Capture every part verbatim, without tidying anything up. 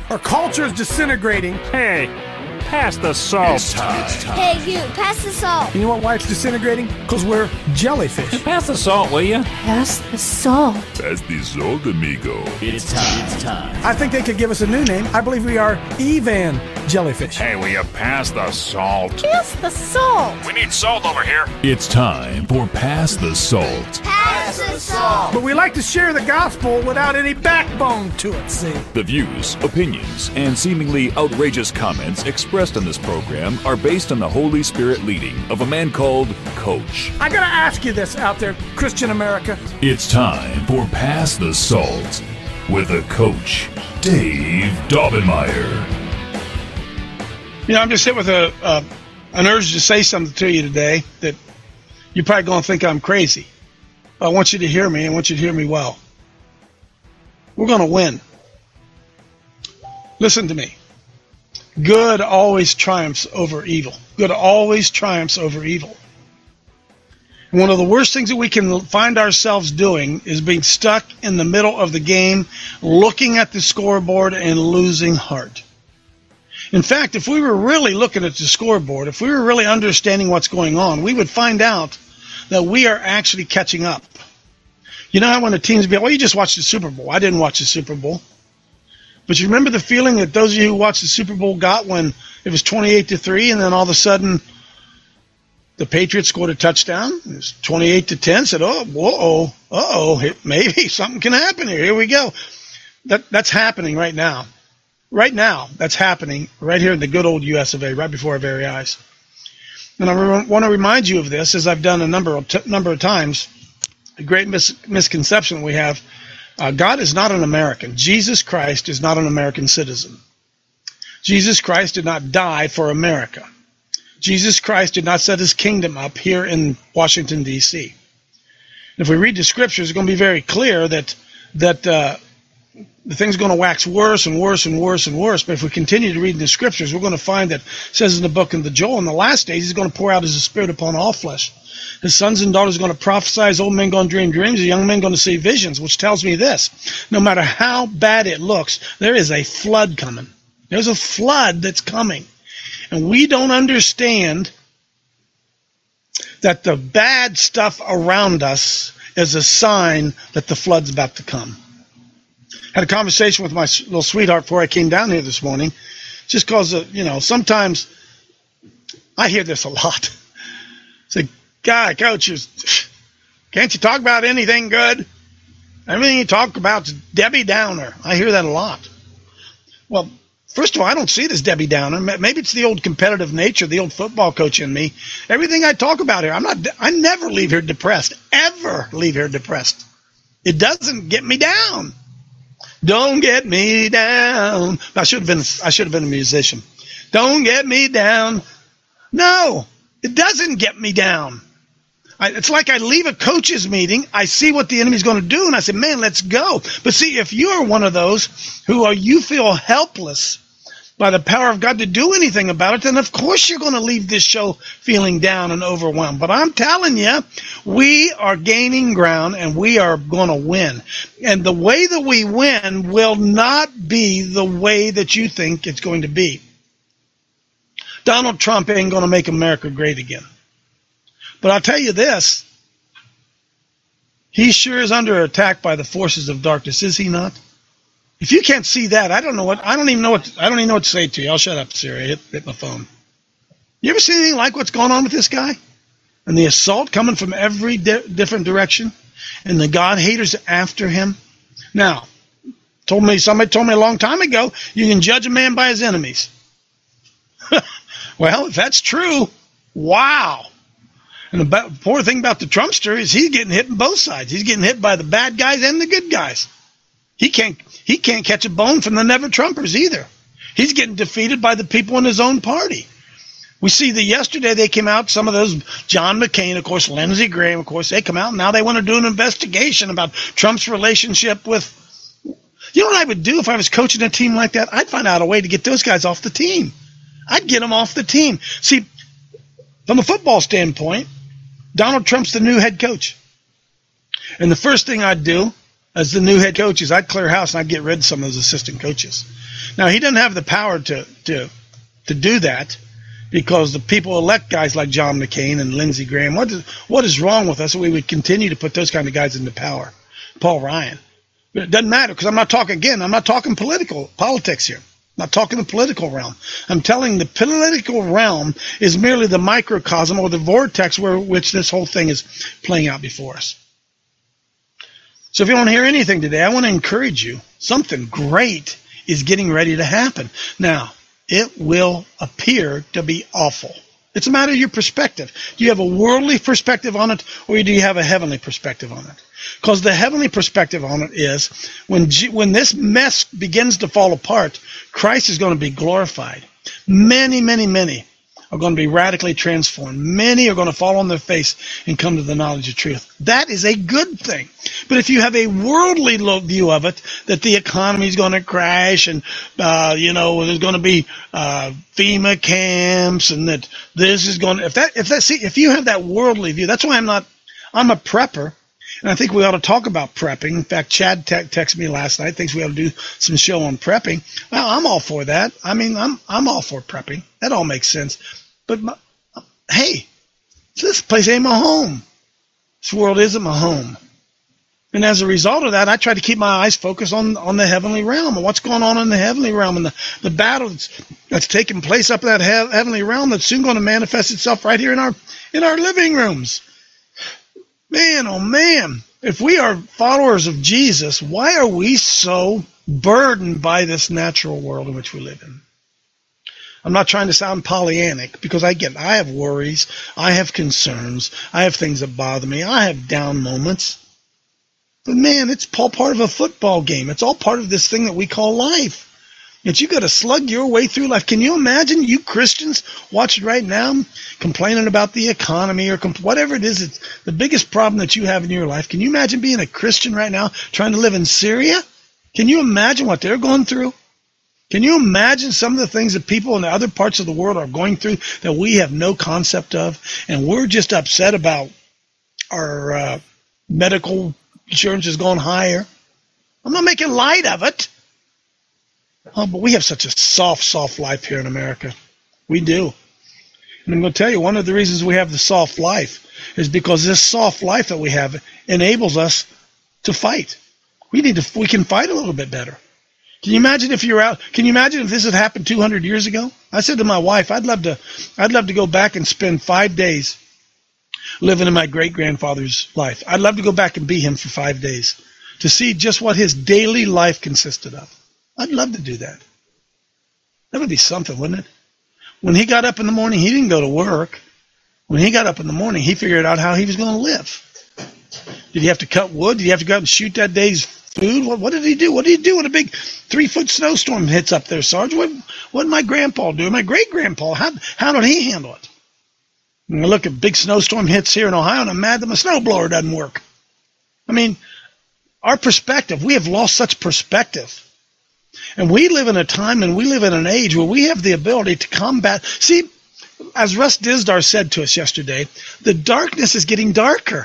Our culture is disintegrating. Hey, pass the salt. It's time. It's time. Hey, you, pass the salt. You know what, why it's disintegrating? Because we're jellyfish. Pass the salt, will you? Pass the salt. Pass the salt, amigo. It's time. It's time. I think they could give us a new name. I believe we are Evan jellyfish. Hey, will you pass the salt? Pass the salt. We need salt over here. It's time for Pass the Salt. Pass the salt. But we like to share the gospel without any backbone to it, see? The views, opinions, and seemingly outrageous comments expressed on this program are based on the Holy Spirit leading of a man called Coach. I gotta ask you this out there, Christian America. It's time for Pass the Salt with the Coach, Dave Daubenmire. You know, I'm just hit with a uh, an urge to say something to you today that you're probably going to think I'm crazy. But I want you to hear me. I want you to hear me well. We're going to win. Listen to me. Good always triumphs over evil. Good always triumphs over evil. And one of the worst things that we can find ourselves doing is being stuck in the middle of the game, looking at the scoreboard and losing heart. In fact, if we were really looking at the scoreboard, if we were really understanding what's going on, we would find out that we are actually catching up. You know how when the teams be, well, you just watched the Super Bowl. I didn't watch the Super Bowl. But you remember the feeling that those of you who watched the Super Bowl got when it was twenty-eight to three, and then all of a sudden the Patriots scored a touchdown. It was twenty-eight to ten. Said, oh, whoa, uh-oh, maybe something can happen here. Here we go. That That's happening right now. Right now, that's happening right here in the good old U S of A, right before our very eyes. And I re- want to remind you of this, as I've done a number of, t- number of times, a great mis- misconception we have. Uh, God is not an American. Jesus Christ is not an American citizen. Jesus Christ did not die for America. Jesus Christ did not set his kingdom up here in Washington, D C If we read the scriptures, it's going to be very clear that that uh, the thing's going to wax worse and worse and worse and worse. But if we continue to read in the scriptures, we're going to find that it says in the book of the Joel, in the last days, he's going to pour out his spirit upon all flesh. His sons and daughters are going to prophesy, his old men going to dream dreams, the young men going to see visions, which tells me this. No matter how bad it looks, there is a flood coming. There's a flood that's coming. And we don't understand that the bad stuff around us is a sign that the flood's about to come. Had a conversation with my little sweetheart before I came down here this morning, just because, uh, you know, sometimes I hear this a lot. Say, God, Coach, can't you talk about anything good? Everything you talk about is Debbie Downer. I hear that a lot. Well, first of all, I don't see it as Debbie Downer. Maybe it's the old competitive nature, the old football coach in me. Everything I talk about here, I'm not. I never leave here depressed. Ever leave here depressed. It doesn't get me down. Don't get me down. I should have been. I should have been a musician. Don't get me down. No, it doesn't get me down. I, it's like I leave a coach's meeting, I see what the enemy's going to do, and I say, man, let's go. But see, if you're one of those who are, you feel helpless by the power of God to do anything about it, then of course you're going to leave this show feeling down and overwhelmed. But I'm telling you, we are gaining ground, and we are going to win. And the way that we win will not be the way that you think it's going to be. Donald Trump ain't going to make America great again. But I'll tell you this, he sure is under attack by the forces of darkness, is he not? If you can't see that, I don't know what I don't even know what I don't even know what to say to you. I'll shut up, Siri. Hit, hit my phone. You ever see anything like what's going on with this guy? And the assault coming from every di- different direction, and the God haters after him. Now, told me somebody told me a long time ago, you can judge a man by his enemies. Well, if that's true, wow. And the poor thing about the Trumpster is he's getting hit on both sides. He's getting hit by the bad guys and the good guys. He can't he can't catch a bone from the never-Trumpers either. He's getting defeated by the people in his own party. We see that yesterday they came out, some of those, John McCain, of course, Lindsey Graham, of course, they come out, and now they want to do an investigation about Trump's relationship with, you know what I would do if I was coaching a team like that? I'd find out a way to get those guys off the team. I'd get them off the team. See, from a football standpoint, Donald Trump's the new head coach. And the first thing I'd do as the new head coaches, I'd clear house and I'd get rid of some of those assistant coaches. Now, he doesn't have the power to to to do that because the people elect guys like John McCain and Lindsey Graham. What is, what is wrong with us that we would continue to put those kind of guys into power? Paul Ryan. But it doesn't matter because I'm not talking, again, I'm not talking political politics here. I'm not talking the political realm. I'm telling the political realm is merely the microcosm or the vortex where which this whole thing is playing out before us. So if you don't hear anything today, I want to encourage you. Something great is getting ready to happen. Now, it will appear to be awful. It's a matter of your perspective. Do you have a worldly perspective on it, or do you have a heavenly perspective on it? Because the heavenly perspective on it is when G- when this mess begins to fall apart, Christ is going to be glorified. Many, many, many are going to be radically transformed. Many are going to fall on their face and come to the knowledge of truth. That is a good thing. But if you have a worldly view of it, that the economy is going to crash and, uh, you know, there's going to be uh, FEMA camps and that this is going to, if that, if that, see, if you have that worldly view, that's why I'm not, I'm a prepper. And I think we ought to talk about prepping. In fact, Chad te- texted me last night, thinks we ought to do some show on prepping. Well, I'm all for that. I mean, I'm I'm all for prepping. That all makes sense. But, my, hey, this place ain't my home. This world isn't my home. And as a result of that, I try to keep my eyes focused on, on the heavenly realm and what's going on in the heavenly realm and the, the battle that's, that's taking place up in that he- heavenly realm that's soon going to manifest itself right here in our in our living rooms. Man, oh man, if we are followers of Jesus, why are we so burdened by this natural world in which we live in? I'm not trying to sound Pollyannic because I get, I have worries, I have concerns, I have things that bother me, I have down moments. But man, it's all part of a football game. It's all part of this thing that we call life. That you got to slug your way through life. Can you imagine you Christians watching right now complaining about the economy or compl- whatever it is, it's the biggest problem that you have in your life? Can you imagine being a Christian right now trying to live in Syria? Can you imagine what they're going through? Can you imagine some of the things that people in the other parts of the world are going through that we have no concept of? And we're just upset about our uh, medical insurance has gone higher. I'm not making light of it. Oh, but we have such a soft, soft life here in America. We do. And I'm going to tell you, one of the reasons we have the soft life is because this soft life that we have enables us to fight. We need to. We can fight a little bit better. Can you imagine if you're out? Can you imagine if this had happened two hundred years ago? I said to my wife, I'd love to. I'd love to go back and spend five days living in my great grandfather's life. I'd love to go back and be him for five days to see just what his daily life consisted of. I'd love to do that. That would be something, wouldn't it? When he got up in the morning, he didn't go to work. When he got up in the morning, he figured out how he was going to live. Did he have to cut wood? Did he have to go out and shoot that day's food? What, what did he do? What did he do when a big three-foot snowstorm hits up there, Sarge? What, what did my grandpa do? My great-grandpa, how, how did he handle it? And look, a big snowstorm hits here in Ohio, and I'm mad that my snowblower doesn't work. I mean, our perspective, we have lost such perspective. And we live in a time and we live in an age where we have the ability to combat. See, as Russ Dizdar said to us yesterday, the darkness is getting darker.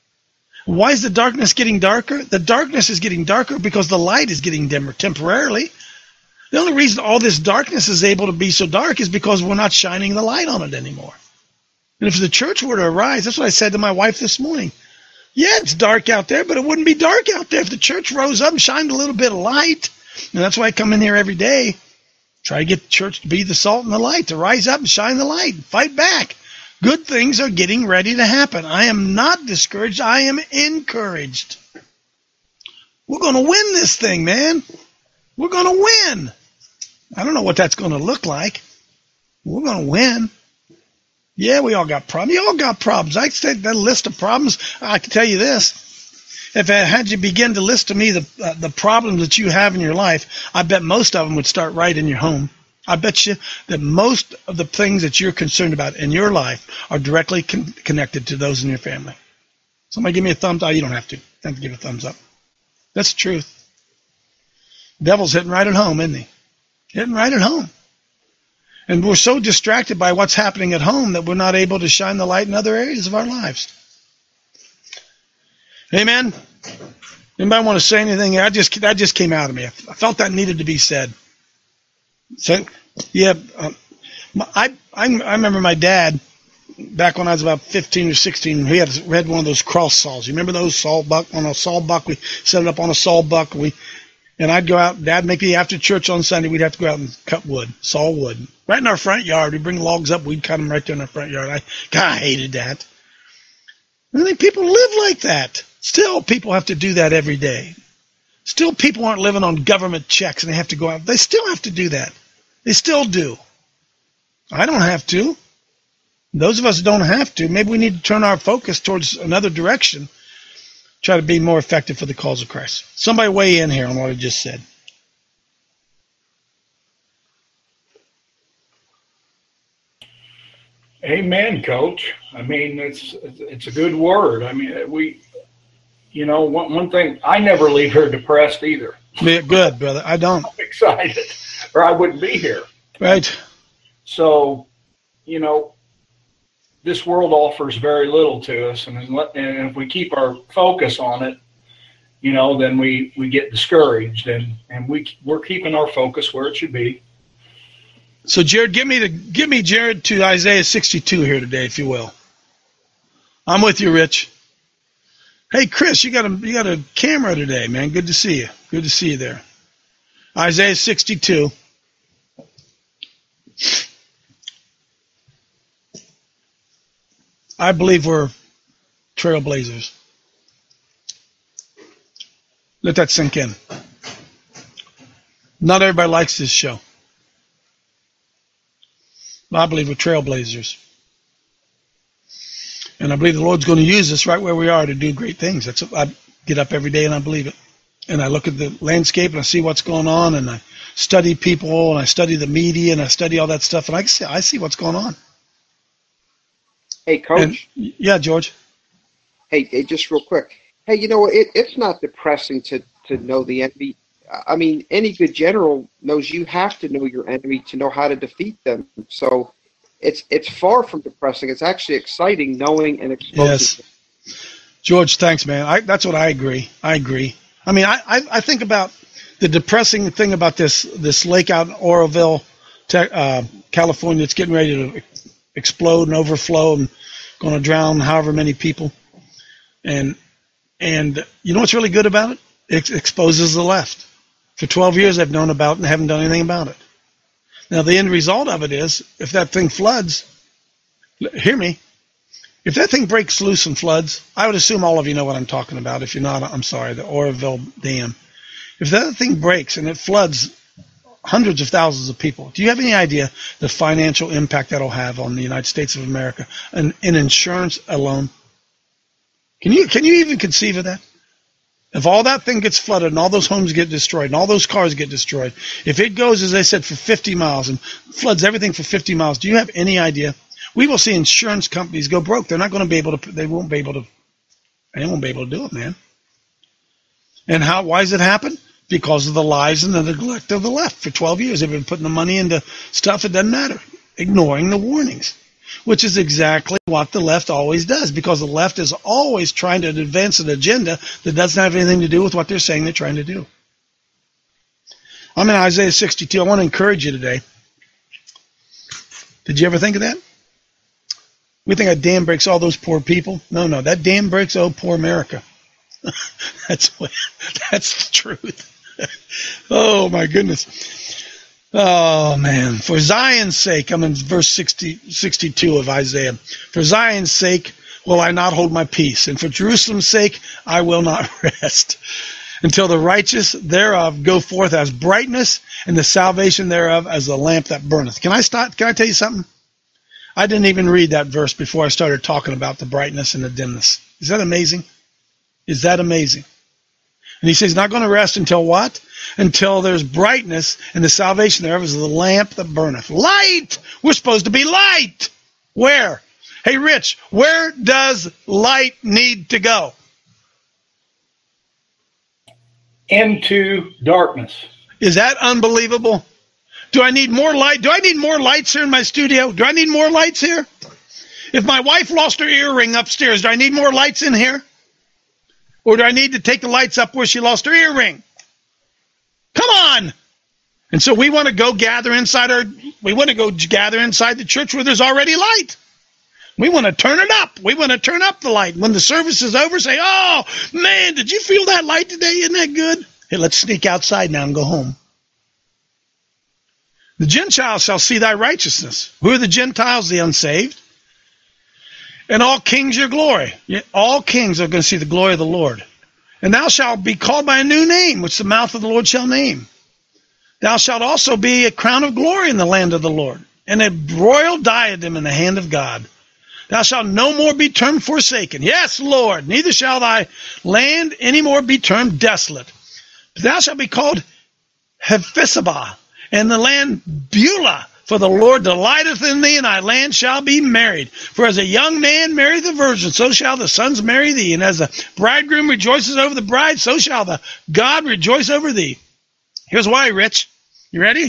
Why is the darkness getting darker? The darkness is getting darker because the light is getting dimmer temporarily. The only reason all this darkness is able to be so dark is because we're not shining the light on it anymore. And if the church were to arise, that's what I said to my wife this morning. Yeah, it's dark out there, but it wouldn't be dark out there if the church rose up and shined a little bit of light. And that's why I come in here every day, try to get the church to be the salt and the light, to rise up and shine the light, fight back. Good things are getting ready to happen. I am not discouraged. I am encouraged. We're going to win this thing, man. We're going to win. I don't know what that's going to look like. We're going to win. Yeah, we all got problems. You all got problems. I said that list of problems. I can tell you this. If I had you begin to list to me the uh, the problems that you have in your life, I bet most of them would start right in your home. I bet you that most of the things that you're concerned about in your life are directly con- connected to those in your family. Somebody give me a thumbs up. Oh, you don't have to. You don't have to give a thumbs up. That's the truth. The devil's hitting right at home, isn't he? Hitting right at home. And we're so distracted by what's happening at home that we're not able to shine the light in other areas of our lives. Amen? Anybody want to say anything? I just that just came out of me. I felt that needed to be said. So, yeah, um, I, I I remember my dad back when I was about fifteen or sixteen. He had we had one of those cross saws. You remember those saw buck on a saw buck? We set it up on a saw buck. We and I'd go out. Dad make me after church on Sunday. We'd have to go out and cut wood, saw wood, right in our front yard. We'd bring logs up. We'd cut them right there in our front yard. I God, I hated that. I think people live like that. Still, people have to do that every day. Still, people aren't living on government checks and they have to go out. They still have to do that. They still do. I don't have to. Those of us who don't have to, maybe we need to turn our focus towards another direction, try to be more effective for the cause of Christ. Somebody weigh in here on what I just said. Amen, Coach. I mean, it's it's a good word. I mean, we, you know, one, one thing, I never leave here depressed either. Yeah, good, brother. I don't. I'm excited, or I wouldn't be here. Right. So, you know, this world offers very little to us, and, and if we keep our focus on it, you know, then we, we get discouraged, and, and we, we're keeping our focus where it should be. So, Jared, give me the give me Jared to Isaiah sixty-two here today, if you will. I'm with you, Rich. Hey, Chris, you got a you got a camera today, man. Good to see you. Good to see you there. Isaiah sixty-two. I believe we're trailblazers. Let that sink in. Not everybody likes this show. I believe we're trailblazers. And I believe the Lord's going to use us right where we are to do great things. That's what I get up every day and I believe it. And I look at the landscape and I see what's going on and I study people and I study the media and I study all that stuff and I see, I see what's going on. Hey, Coach. And, yeah, George. Hey, hey, just real quick. Hey, you know, it, it's not depressing to, to know the enemy. I mean, any good general knows you have to know your enemy to know how to defeat them. So it's it's far from depressing. It's actually exciting knowing and exposing. Yes. George, thanks, man. I, that's what I agree. I agree. I mean, I, I, I think about the depressing thing about this this lake out in Oroville, uh, California. It's getting ready to explode and overflow and going to drown however many people. And and you know what's really good about it? It exposes the left. For twelve years I've known about it and haven't done anything about it. Now the end result of it is, if that thing floods, hear me, if that thing breaks loose and floods, I would assume all of you know what I'm talking about. If you're not, I'm sorry, the Oroville Dam. If that thing breaks and it floods hundreds of thousands of people, do you have any idea the financial impact that'll have on the United States of America and in insurance alone? Can you can you even conceive of that? If all that thing gets flooded and all those homes get destroyed and all those cars get destroyed, if it goes, as I said, for fifty miles and floods everything for fifty miles, do you have any idea? We will see insurance companies go broke. They're not going to be able to, they won't be able to, they won't be able to do it, man. And how, why does it happen? Because of the lies and the neglect of the left. For twelve years, they've been putting the money into stuff that doesn't matter, ignoring the warnings. Which is exactly what the left always does, because the left is always trying to advance an agenda that doesn't have anything to do with what they're saying they're trying to do. I'm in Isaiah sixty-two. I want to encourage you today. Did you ever think of that? We think a dam breaks all those poor people. No, no, that dam breaks, oh, poor America. that's what, that's the truth. Oh, my goodness. Oh, man. For Zion's sake, I'm in verse sixty, sixty-two of Isaiah. For Zion's sake will I not hold my peace, and for Jerusalem's sake I will not rest, until the righteous thereof go forth as brightness, and the salvation thereof as the lamp that burneth. Can I start? Can I tell you something? I didn't even read that verse before I started talking about the brightness and the dimness. Is that amazing? Is that amazing? And he says he's not going to rest until what? Until there's brightness, and the salvation thereof is the lamp that burneth. Light! We're supposed to be light! Where? Hey, Rich, where does light need to go? Into darkness. Is that unbelievable? Do I need more light? Do I need more lights here in my studio? Do I need more lights here? If my wife lost her earring upstairs, do I need more lights in here? Or do I need to take the lights up where she lost her earring? Come on. And so we want to go gather inside our, we want to go gather inside the church where there's already light. We want to turn it up. We want to turn up the light. When the service is over, say, oh, man, did you feel that light today? Isn't that good? Hey, let's sneak outside now and go home. The Gentiles shall see thy righteousness. Who are the Gentiles? The unsaved. And all kings your glory. All kings are going to see the glory of the Lord. And thou shalt be called by a new name, which the mouth of the Lord shall name. Thou shalt also be a crown of glory in the land of the Lord, and a royal diadem in the hand of God. Thou shalt no more be termed forsaken. Yes, Lord, neither shall thy land any more be termed desolate. But thou shalt be called Hephzibah, and the land Beulah. For the Lord delighteth in thee, and thy land shall be married. For as a young man marrieth the virgin, so shall the sons marry thee. And as the bridegroom rejoices over the bride, so shall the God rejoice over thee. Here's why, Rich. You ready?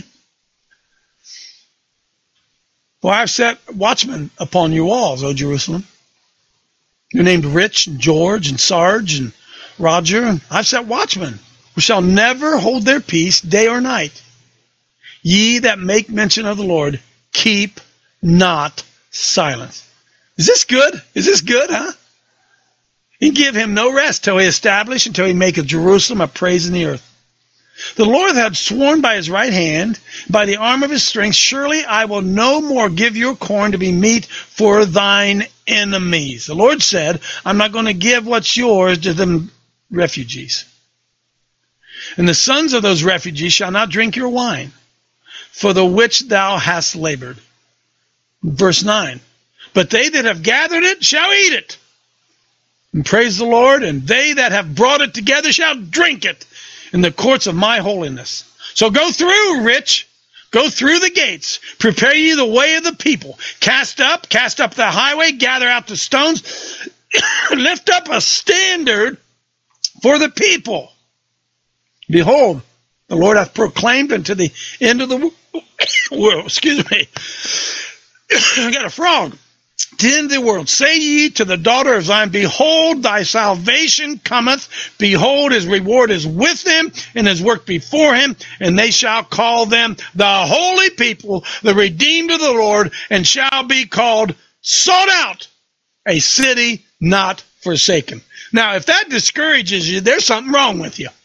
For I have set watchmen upon your walls, O Jerusalem. You're named Rich, and George, and Sarge, and Roger. And I've set watchmen who shall never hold their peace day or night. Ye that make mention of the Lord, keep not silence. Is this good? Is this good, huh? He give him no rest till he establish, until he make of Jerusalem a praise in the earth. The Lord hath sworn by his right hand, by the arm of his strength, surely I will no more give your corn to be meat for thine enemies. The Lord said, I'm not going to give what's yours to them refugees. And the sons of those refugees shall not drink your wine, for the which thou hast labored. Verse nine. But they that have gathered it shall eat it. And praise the Lord, and they that have brought it together shall drink it in the courts of my holiness. So go through, Rich. Go through the gates. Prepare ye the way of the people. Cast up, cast up the highway, gather out the stones. Lift up a standard for the people. Behold, the Lord hath proclaimed unto the end of the world. Excuse me. I got a frog. To the end of the world, say ye to the daughter of Zion, behold, thy salvation cometh. Behold, his reward is with him, and his work before him. And they shall call them the holy people, the redeemed of the Lord, and shall be called sought out, a city not forsaken. Now, if that discourages you, there's something wrong with you.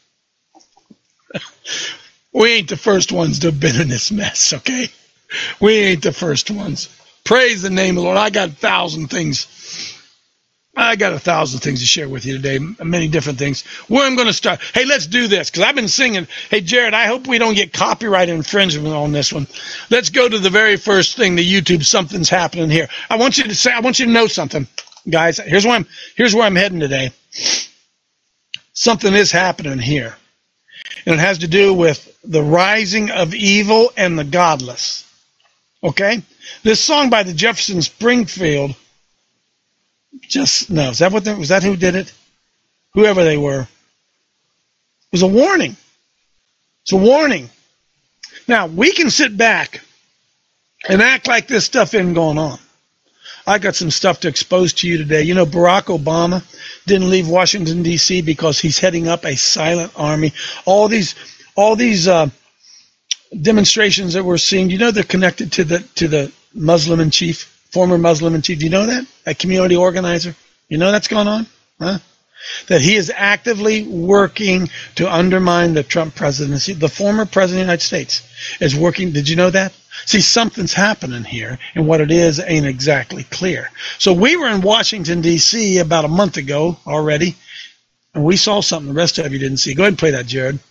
We ain't the first ones to have been in this mess, okay? We ain't the first ones. Praise the name of the Lord. I got a thousand things. I got a thousand things to share with you today, many different things. Where I'm going to start. Hey, let's do this, because I've been singing. Hey, Jared, I hope we don't get copyright infringement on this one. Let's go to the very first thing, the YouTube, something's happening here. I want you to say, I want you to know something, guys. Here's where I'm, here's where I'm heading today. Something is happening here. And it has to do with the rising of evil and the godless. Okay? This song by the Jefferson Springfield, just, no, is that what, they, was that who did it? Whoever they were. It was a warning. It's a warning. Now, we can sit back and act like this stuff isn't going on. I got some stuff to expose to you today. You know, Barack Obama didn't leave Washington, D C because he's heading up a silent army. All these, all these uh, demonstrations that we're seeing, you know, they're connected to the to the Muslim in chief, former Muslim in chief. Do you know that? A community organizer. You know that's going on? Huh? That he is actively working to undermine the Trump presidency. The former president of the United States is working. Did you know that? See, something's happening here, and what it is ain't exactly clear. So we were in Washington, D C about a month ago already, and we saw something the rest of you didn't see. Go ahead and play that, Jared.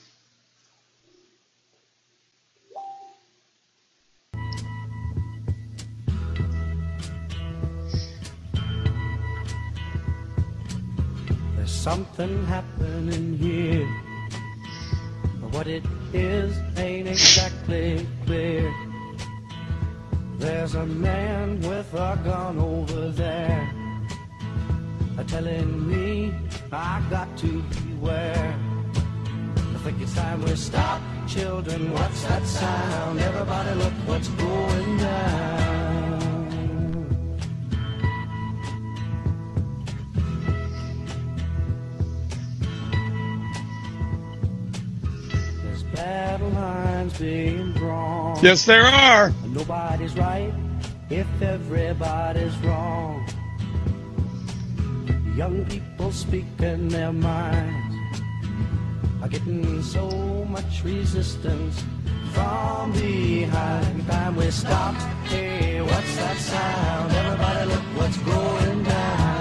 There's something happening here, but what it is ain't exactly clear. There's a man with a gun over there, telling me I got to beware. I think it's time we stop, children. What's that sound? Everybody look what's going down. being drawn. Yes, there are. Nobody's right if everybody's wrong. Young people speaking their minds are getting so much resistance from behind. Time we stopped. Hey, what's that sound? Everybody look what's going down.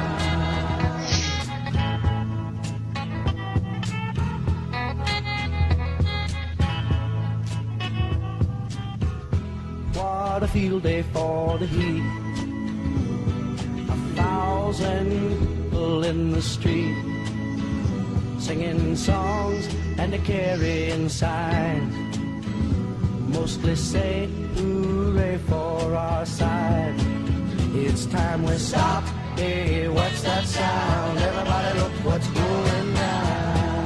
What a field day for the heat. A thousand people in the street, singing songs and a carrying signs. Mostly say hooray for our side. It's time we stop. Hey, what's that sound? Everybody look what's going down.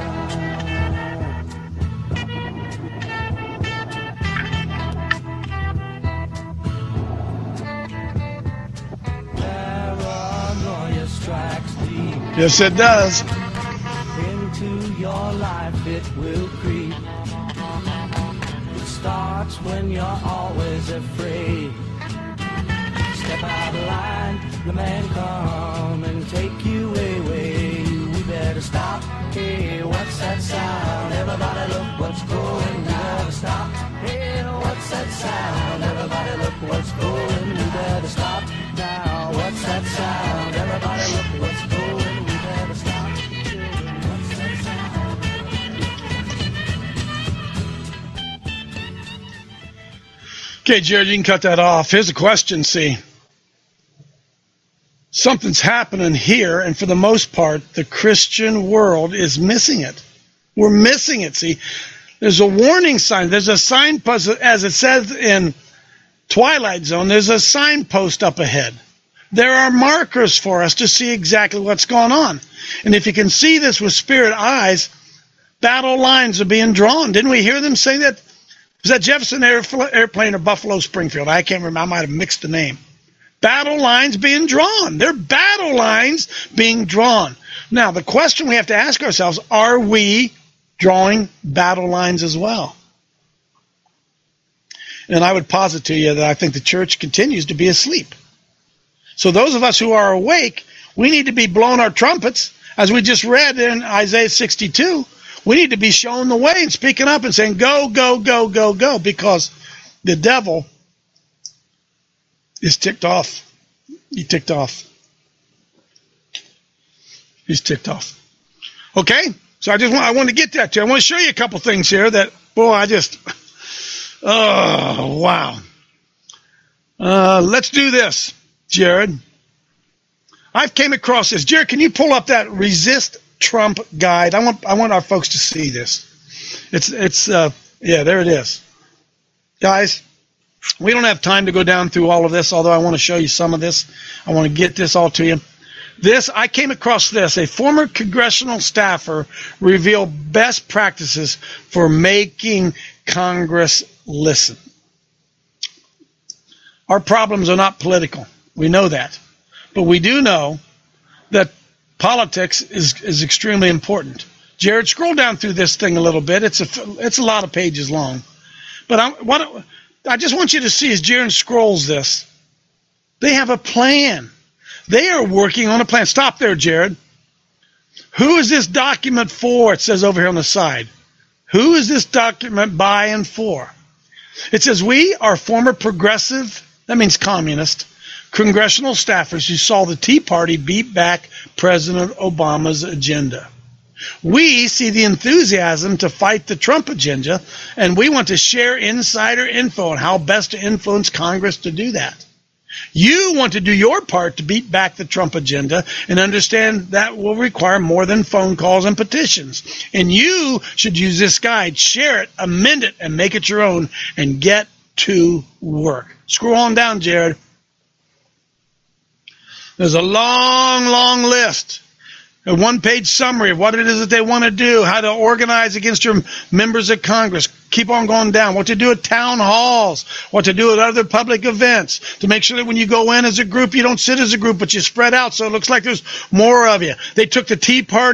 Paranoia strikes deep. Yes, it does. Into your life it will creep. It starts when you're always afraid. Step out of line, the man come and take you away. We better stop. Hey, what's that sound? Everybody look what's going down. We better stop. Hey, what's that sound? Everybody look what's going. We better stop now. What's that sound? Everybody look what's going. We better stop. Children, what's that sound? Okay, Jared, you can cut that off. Here's a question, see. Something's happening here, and for the most part, the Christian world is missing it. We're missing it, see. There's a warning sign. There's a signpost, as it says in Twilight Zone, there's a signpost up ahead. There are markers for us to see exactly what's going on. And if you can see this with spirit eyes, battle lines are being drawn. Didn't we hear them say that? Was that Jefferson Airplane or Buffalo Springfield? I can't remember. I might have mixed the name. Battle lines being drawn. They're battle lines being drawn. Now, the question we have to ask ourselves, are we drawing battle lines as well? And I would posit to you that I think the church continues to be asleep. So those of us who are awake, we need to be blowing our trumpets. As we just read in Isaiah sixty-two, we need to be showing the way and speaking up and saying, go, go, go, go, go, because the devil is ticked off. He ticked off. He's ticked off. Okay? So I just want, I want to get that to you. I want to show you a couple things here that, boy, I just, oh, wow. Uh, let's do this, Jared. I've came across this. Jared, can you pull up that Resist Trump guide? I want I want our folks to see this. It's, it's uh, yeah, there it is. Guys, we don't have time to go down through all of this, although I want to show you some of this. I want to get this all to you. This, I came across this. A former congressional staffer revealed best practices for making Congress listen. Our problems are not political. We know that. But we do know that politics is, is extremely important. Jared, scroll down through this thing a little bit. It's a, it's a lot of pages long. But I, what, I just want you to see as Jared scrolls this, they have a plan. They are working on a plan. Stop there, Jared. Who is this document for? It says over here on the side. Who is this document by and for? It says, we are former progressive, that means communist, congressional staffers who saw the Tea Party beat back President Obama's agenda. We see the enthusiasm to fight the Trump agenda, and we want to share insider info on how best to influence Congress to do that. You want to do your part to beat back the Trump agenda and understand that will require more than phone calls and petitions. And you should use this guide, share it, amend it, and make it your own, and get to work. Scroll on down, Jared. There's a long, long list. A one-page summary of what it is that they want to do, how to organize against your members of Congress. Keep on going down. What to do at town halls, what to do at other public events, to make sure that when you go in as a group, you don't sit as a group, but you spread out so it looks like there's more of you. They took the Tea Party's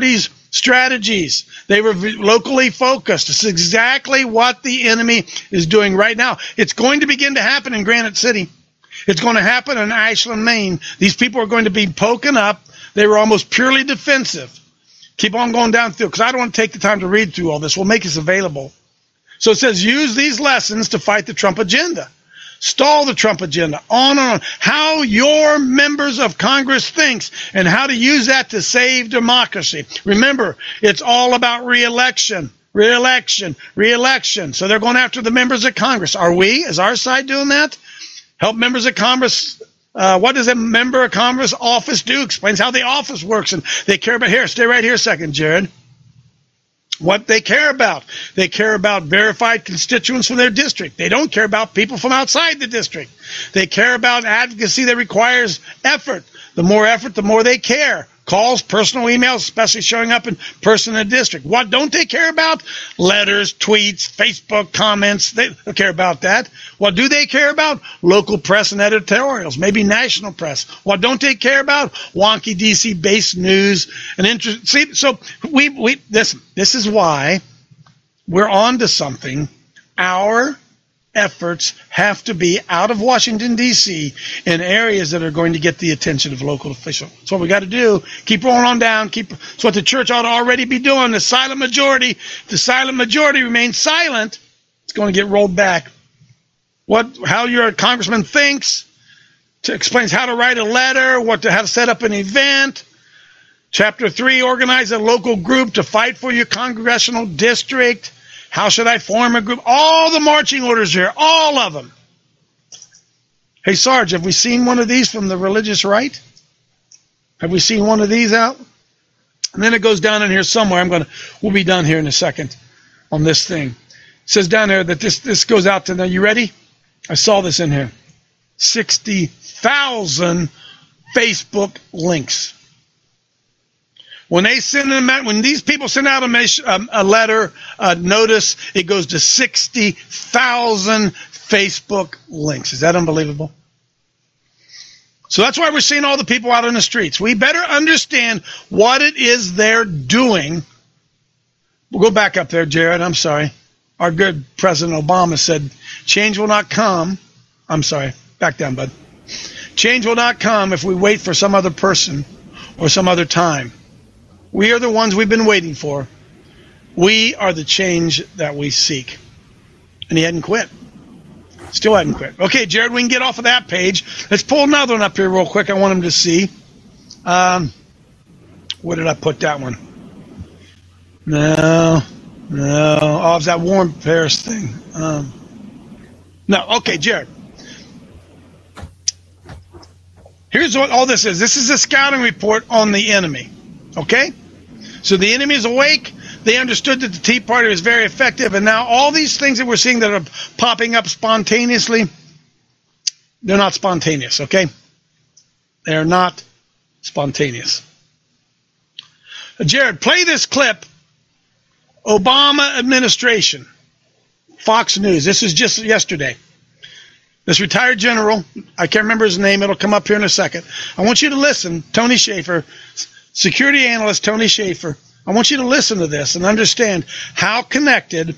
strategies. They were locally focused. It's exactly what the enemy is doing right now. It's going to begin to happen in Granite City. It's going to happen in Ashland, Maine. These people are going to be poking up. They were almost purely defensive. Keep on going down through, because I don't want to take the time to read through all this. We'll make this available. So it says, use these lessons to fight the Trump agenda. Stall the Trump agenda. On and on. How your members of Congress thinks and how to use that to save democracy. Remember, it's all about re-election, re-election, re-election. So they're going after the members of Congress. Are we? Is our side doing that? Help members of Congress. Uh, what does a member of Congress office do? Explains how the office works. And they care about, here, stay right here a second, Jared. What they care about. They care about verified constituents from their district. They don't care about people from outside the district. They care about advocacy that requires effort. The more effort, the more they care. Calls, personal emails, especially showing up in person in the district. What don't they care about? Letters, tweets, Facebook comments. They don't care about that. What do they care about? Local press and editorials, maybe national press. What don't they care about? Wonky D C-based news and interest. See, so we we this this is why we're on to something. Our efforts have to be out of Washington, D C in areas that are going to get the attention of local officials. That's what we got to do. Keep rolling on down. Keep. It's what the church ought to already be doing. The silent majority. If the silent majority remains silent, it's going to get rolled back. What? How your congressman thinks. To explains how to write a letter. What to how to set up an event. Chapter three: organize a local group to fight for your congressional district. How should I form a group? All the marching orders here, all of them. Hey, Sarge, have we seen one of these from the religious right? Have we seen one of these out? And then it goes down in here somewhere. I'm going to. We'll be done here in a second on this thing. It says down there that this this goes out to. Now, you ready? I saw this in here. Sixty thousand Facebook links. When they send them out, when these people send out a, a letter, a notice, it goes to sixty thousand Facebook links. Is that unbelievable? So that's why we're seeing all the people out on the streets. We better understand what it is they're doing. We'll go back up there, Jared. I'm sorry. Our good President Obama said, change will not come. I'm sorry. Back down, bud. Change will not come if we wait for some other person or some other time. We are the ones we've been waiting for. We are the change that we seek. And he hadn't quit. Still hadn't quit. Okay, Jared, we can get off of that page. Let's pull another one up here real quick. I want him to see. Um, where did I put that one? No. No. Oh, it's that Warren Paris thing. Um, no. Okay, Jared. Here's what all this is. This is a scouting report on the enemy. Okay? So the enemy is awake. They understood that the Tea Party was very effective. And now all these things that we're seeing that are popping up spontaneously, they're not spontaneous, okay? They're not spontaneous. Jared, play this clip. Obama administration. Fox News. This is just yesterday. This retired general, I can't remember his name. It'll come up here in a second. I want you to listen. Tony Shaffer, security analyst Tony Shaffer, I want you to listen to this and understand how connected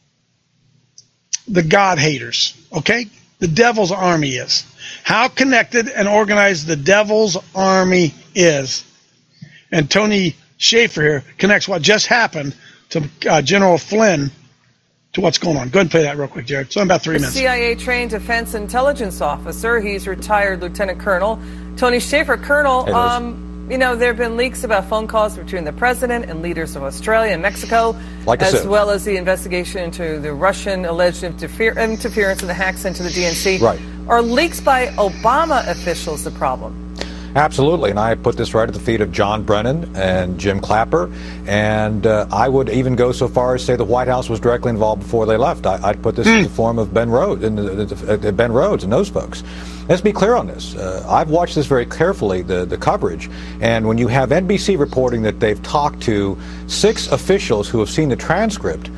the God haters, okay, the devil's army is. How connected and organized the devil's army is. And Tony Shaffer here connects what just happened to uh, General Flynn to what's going on. Go ahead and play that real quick, Jared. So in about three minutes. C I A-trained defense intelligence officer. He's retired Lieutenant Colonel Tony Shaffer. Colonel, um, you know, there have been leaks about phone calls between the president and leaders of Australia and Mexico, like as well as the investigation into the Russian alleged interfer- interference in the hacks into the D N C. Right. Are leaks by Obama officials the problem? Absolutely, and I put this right at the feet of John Brennan and Jim Clapper, and uh, I would even go so far as say the White House was directly involved before they left. I, I'd put this mm. in the form of Ben Rhodes and uh, uh, Ben Rhodes and those folks. Let's be clear on this. Uh, I've watched this very carefully, the, the coverage, and when you have N B C reporting that they've talked to six officials who have seen the transcript,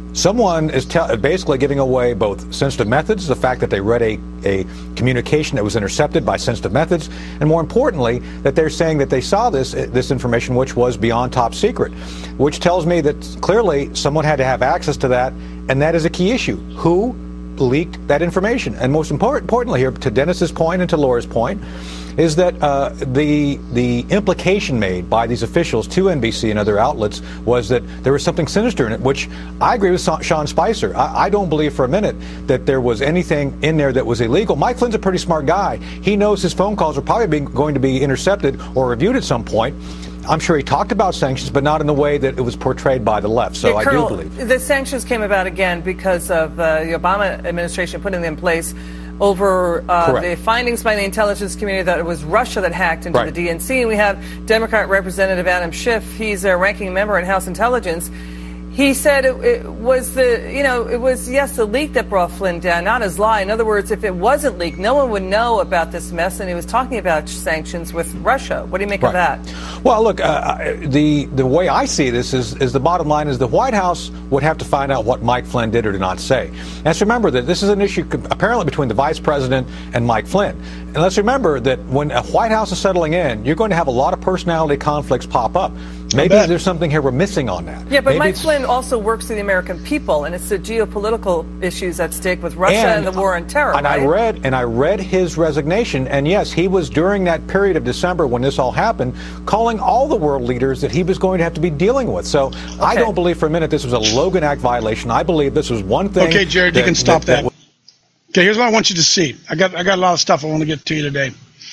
Someone is te- basically giving away both sensitive methods, the fact that they read a, a communication that was intercepted by sensitive methods, and more importantly, that they're saying that they saw this this information which was beyond top secret, which tells me that clearly someone had to have access to that, and that is a key issue. Who leaked that information? And most important, importantly here, to Dennis's point and to Laura's point, is that uh, the the implication made by these officials to N B C and other outlets was that there was something sinister in it, which I agree with Sean Spicer. I, I don't believe for a minute that there was anything in there that was illegal. Mike Flynn's a pretty smart guy. He knows his phone calls are probably being, going to be intercepted or reviewed at some point. I'm sure he talked about sanctions, but not in the way that it was portrayed by the left. So yeah, I Colonel, do believe. The sanctions came about again because of uh, the Obama administration putting them in place over uh, the findings by the intelligence community that it was Russia that hacked into right. the D N C. And we have Democrat Representative Adam Schiff. He's a ranking member in House Intelligence. He said it, it was the, you know, it was, yes, the leak that brought Flynn down, not his lie. In other words, if it wasn't leaked, no one would know about this mess. And he was talking about sanctions with Russia. What do you make right. of that? Well, look, uh, the the way I see this is, is the bottom line is the White House would have to find out what Mike Flynn did or did not say. And let's remember that this is an issue apparently between the vice president and Mike Flynn. And let's remember that when a White House is settling in, you're going to have a lot of personality conflicts pop up. Maybe there's something here we're missing on that. Yeah, but Maybe Mike Flynn also works for the American people, and it's the geopolitical issues at stake with Russia and, and the war on terror. And right? I read and I read his resignation, and yes, he was during that period of December when this all happened, calling all the world leaders that he was going to have to be dealing with. So okay. I don't believe for a minute this was a Logan Act violation. I believe this was one thing. Okay, Jared, that, you can stop that. that, that. Okay, here's what I want you to see. I got I got a lot of stuff I want to get to you today.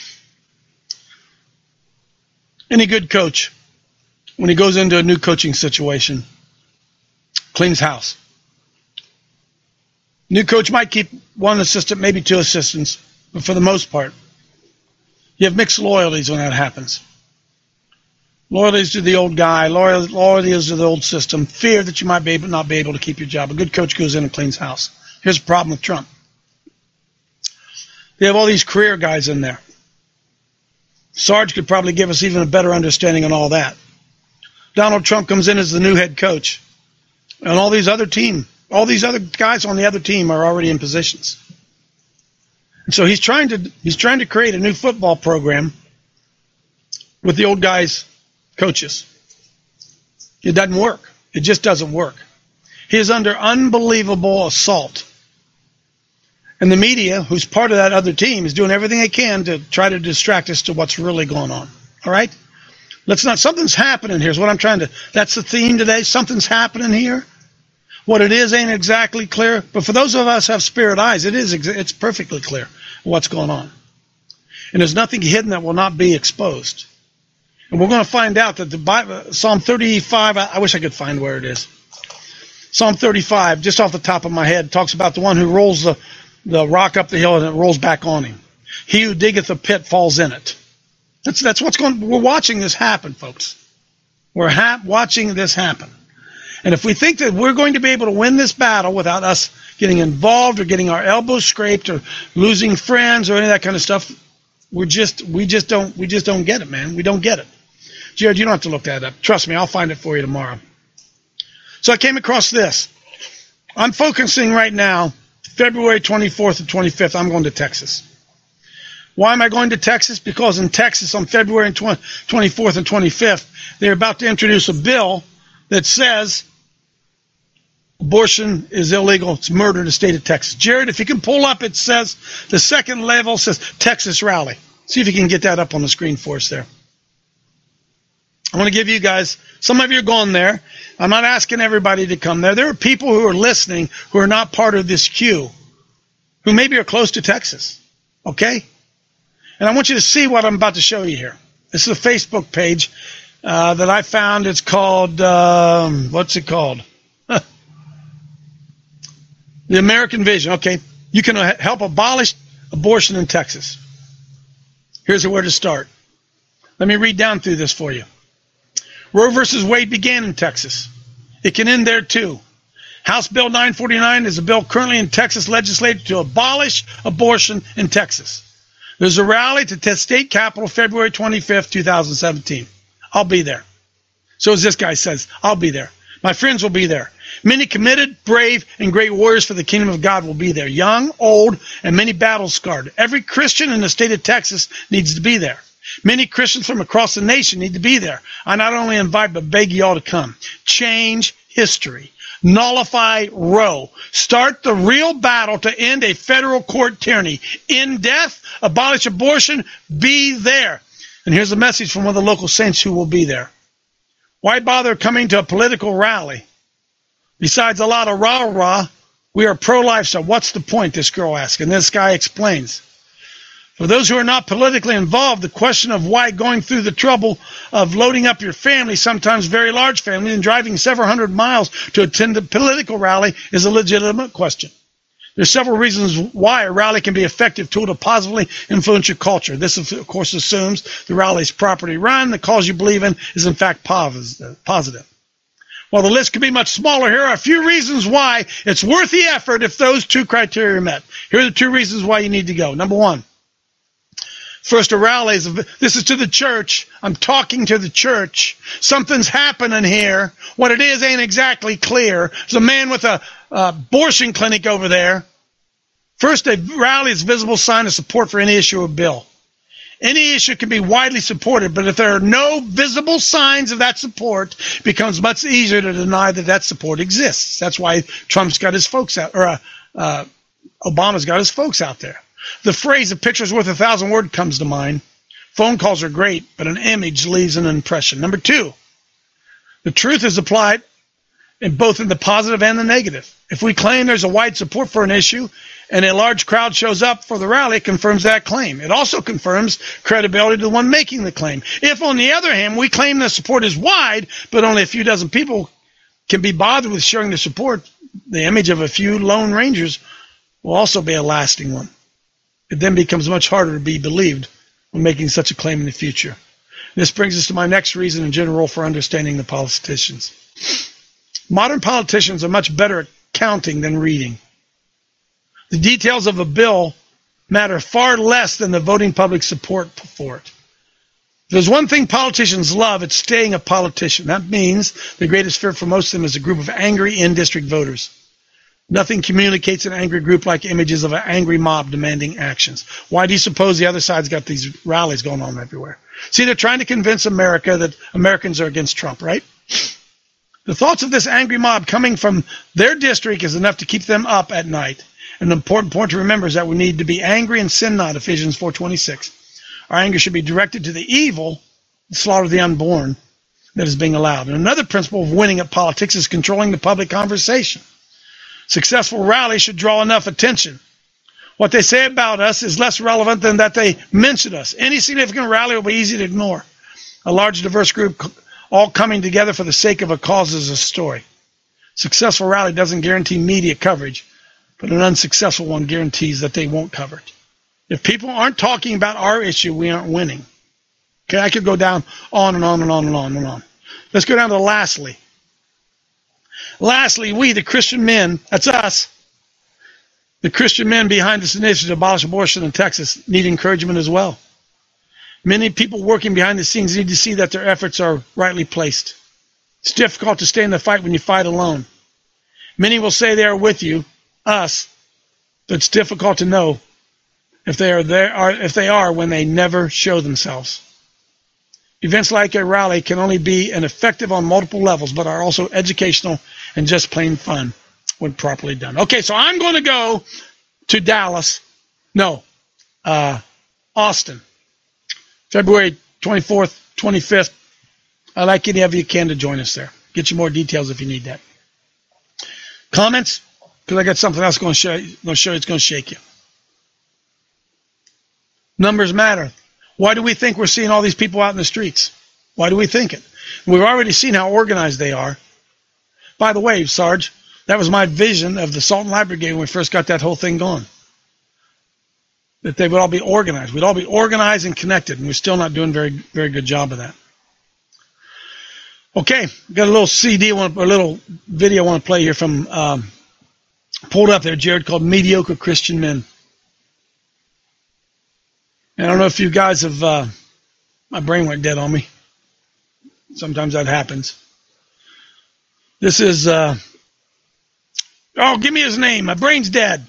Any good coach, when he goes into a new coaching situation, cleans house. New coach might keep one assistant, maybe two assistants, but for the most part, you have mixed loyalties when that happens. Loyalties to the old guy, loyalties to the old system, fear that you might be able, not be able to keep your job. A good coach goes in and cleans house. Here's the problem with Trump. They have all these career guys in there. Sarge could probably give us even a better understanding on all that. Donald Trump comes in as the new head coach. And all these other team, all these other guys on the other team are already in positions. And so he's trying to he's trying to create a new football program with the old guys' coaches. It doesn't work. It just doesn't work. He is under unbelievable assault. And the media, who's part of that other team, is doing everything they can to try to distract us to what's really going on. All right? Let's not, something's happening here is what I'm trying to, that's the theme today. Something's happening here. What it is ain't exactly clear, but for those of us who have spirit eyes, it is, it's perfectly clear what's going on. And there's nothing hidden that will not be exposed. And we're going to find out that the Bible, Psalm thirty-five, I, I wish I could find where it is. Psalm thirty-five, just off the top of my head, talks about the one who rolls the, the rock up the hill and it rolls back on him. He who diggeth a pit falls in it. That's that's what's going. We're watching this happen, folks. We're ha- watching this happen, and if we think that we're going to be able to win this battle without us getting involved or getting our elbows scraped or losing friends or any of that kind of stuff, we're just we just don't we just don't get it, man. We don't get it. Jared, you don't have to look that up. Trust me, I'll find it for you tomorrow. So I came across this. I'm focusing right now, February twenty-fourth and twenty-fifth. I'm going to Texas. Why am I going to Texas? Because in Texas on February twenty-fourth and twenty-fifth, they're about to introduce a bill that says abortion is illegal. It's murder in the state of Texas. Jared, if you can pull up, it says, the second level says Texas rally. See if you can get that up on the screen for us there. I want to give you guys, some of you are going there. I'm not asking everybody to come there. There are people who are listening who are not part of this queue, who maybe are close to Texas. Okay? And I want you to see what I'm about to show you here. This is a Facebook page uh, that I found. It's called, um, what's it called? The American Vision. Okay. You can help abolish abortion in Texas. Here's where to start. Let me read down through this for you. Roe versus Wade began in Texas. It can end there too. House Bill nine forty-nine is a bill currently in Texas legislature to abolish abortion in Texas. There's a rally to the state capitol February twenty-fifth, twenty seventeen. I'll be there. So as this guy says, I'll be there. My friends will be there. Many committed, brave, and great warriors for the kingdom of God will be there. Young, old, and many battle-scarred. Every Christian in the state of Texas needs to be there. Many Christians from across the nation need to be there. I not only invite but beg you all to come. Change history. Nullify Roe. Start the real battle to end a federal court tyranny. End death, abolish abortion, be there. And here's a message from one of the local saints who will be there. Why bother coming to a political rally? Besides a lot of rah-rah, we are pro-life, so what's the point, this girl asks. And this guy explains. For those who are not politically involved, the question of why going through the trouble of loading up your family, sometimes very large family, and driving several hundred miles to attend a political rally is a legitimate question. There's several reasons why a rally can be an effective tool to positively influence your culture. This, of course, assumes the rally is properly run, the cause you believe in is, in fact, positive. While the list could be much smaller, here are a few reasons why it's worth the effort if those two criteria are met. Here are the two reasons why you need to go. Number one, first, a rally is, this is to the church. I'm talking to the church. Something's happening here. What it is ain't exactly clear. There's a man with a uh, abortion clinic over there. First, a rally is a visible sign of support for any issue or bill. Any issue can be widely supported, but if there are no visible signs of that support, it becomes much easier to deny that that support exists. That's why Trump's got his folks out, or uh, uh, Obama's got his folks out there. The phrase, a picture's worth a thousand words, comes to mind. Phone calls are great, but an image leaves an impression. Number two, the truth is applied in both in the positive and the negative. If we claim there's a wide support for an issue and a large crowd shows up for the rally, it confirms that claim. It also confirms credibility to the one making the claim. If, on the other hand, we claim the support is wide, but only a few dozen people can be bothered with sharing the support, the image of a few lone rangers will also be a lasting one. It then becomes much harder to be believed when making such a claim in the future. This brings us to my next reason in general for understanding the politicians. Modern politicians are much better at counting than reading. The details of a bill matter far less than the voting public's support for it. If there's one thing politicians love, it's staying a politician. That means the greatest fear for most of them is a group of angry in-district voters. Nothing communicates an angry group like images of an angry mob demanding actions. Why do you suppose the other side's got these rallies going on everywhere? See, they're trying to convince America that Americans are against Trump, right? The thoughts of this angry mob coming from their district is enough to keep them up at night. And the important point to remember is that we need to be angry and sin not, Ephesians four twenty-six. Our anger should be directed to the evil, the slaughter of the unborn, that is being allowed. And another principle of winning at politics is controlling the public conversation. Successful rallies should draw enough attention. What they say about us is less relevant than that they mention us. Any significant rally will be easy to ignore. A large, diverse group all coming together for the sake of a cause is a story. Successful rally doesn't guarantee media coverage, but an unsuccessful one guarantees that they won't cover it. If people aren't talking about our issue, we aren't winning. Okay, I could go down on and on and on and on and on. Let's go down to lastly. Lastly, we, the Christian men, that's us, the Christian men behind this initiative to abolish abortion in Texas need encouragement as well. Many people working behind the scenes need to see that their efforts are rightly placed. It's difficult to stay in the fight when you fight alone. Many will say they are with you, us, but it's difficult to know if they are there, or if they are when they never show themselves. Events like a rally can only be an effective on multiple levels, but are also educational and just plain fun when properly done. Okay, so I'm going to go to Dallas. No, uh, Austin. February twenty-fourth, twenty-fifth. I'd like any of you can to join us there. Get you more details if you need that. Comments? Because I got something else going to show you. Going to show you it's going to shake you. Numbers matter. Why do we think we're seeing all these people out in the streets? Why do we think it? We've already seen how organized they are. By the way, Sarge, that was my vision of the Salt and Light Brigade when we first got that whole thing going. That they would all be organized. We'd all be organized and connected, and we're still not doing a very, very good job of that. Okay, got a little C D, a little video I want to play here from, um, pulled up there, Jared, called Mediocre Christian Men. And I don't know if you guys have, uh, my brain went dead on me. Sometimes that happens. This is uh, Oh, give me his name. My brain's dead.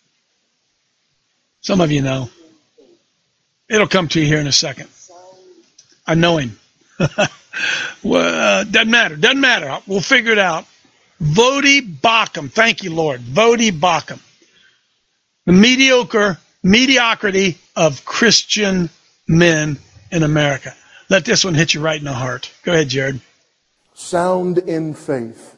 Some of you know. It'll come to you here in a second. I know him. Well, uh, doesn't matter. Doesn't matter. We'll figure it out. Voddie Baucham. Thank you, Lord. Voddie Baucham. The mediocre mediocrity of Christian men in America. Let this one hit you right in the heart. Go ahead, Jared. Sound in faith.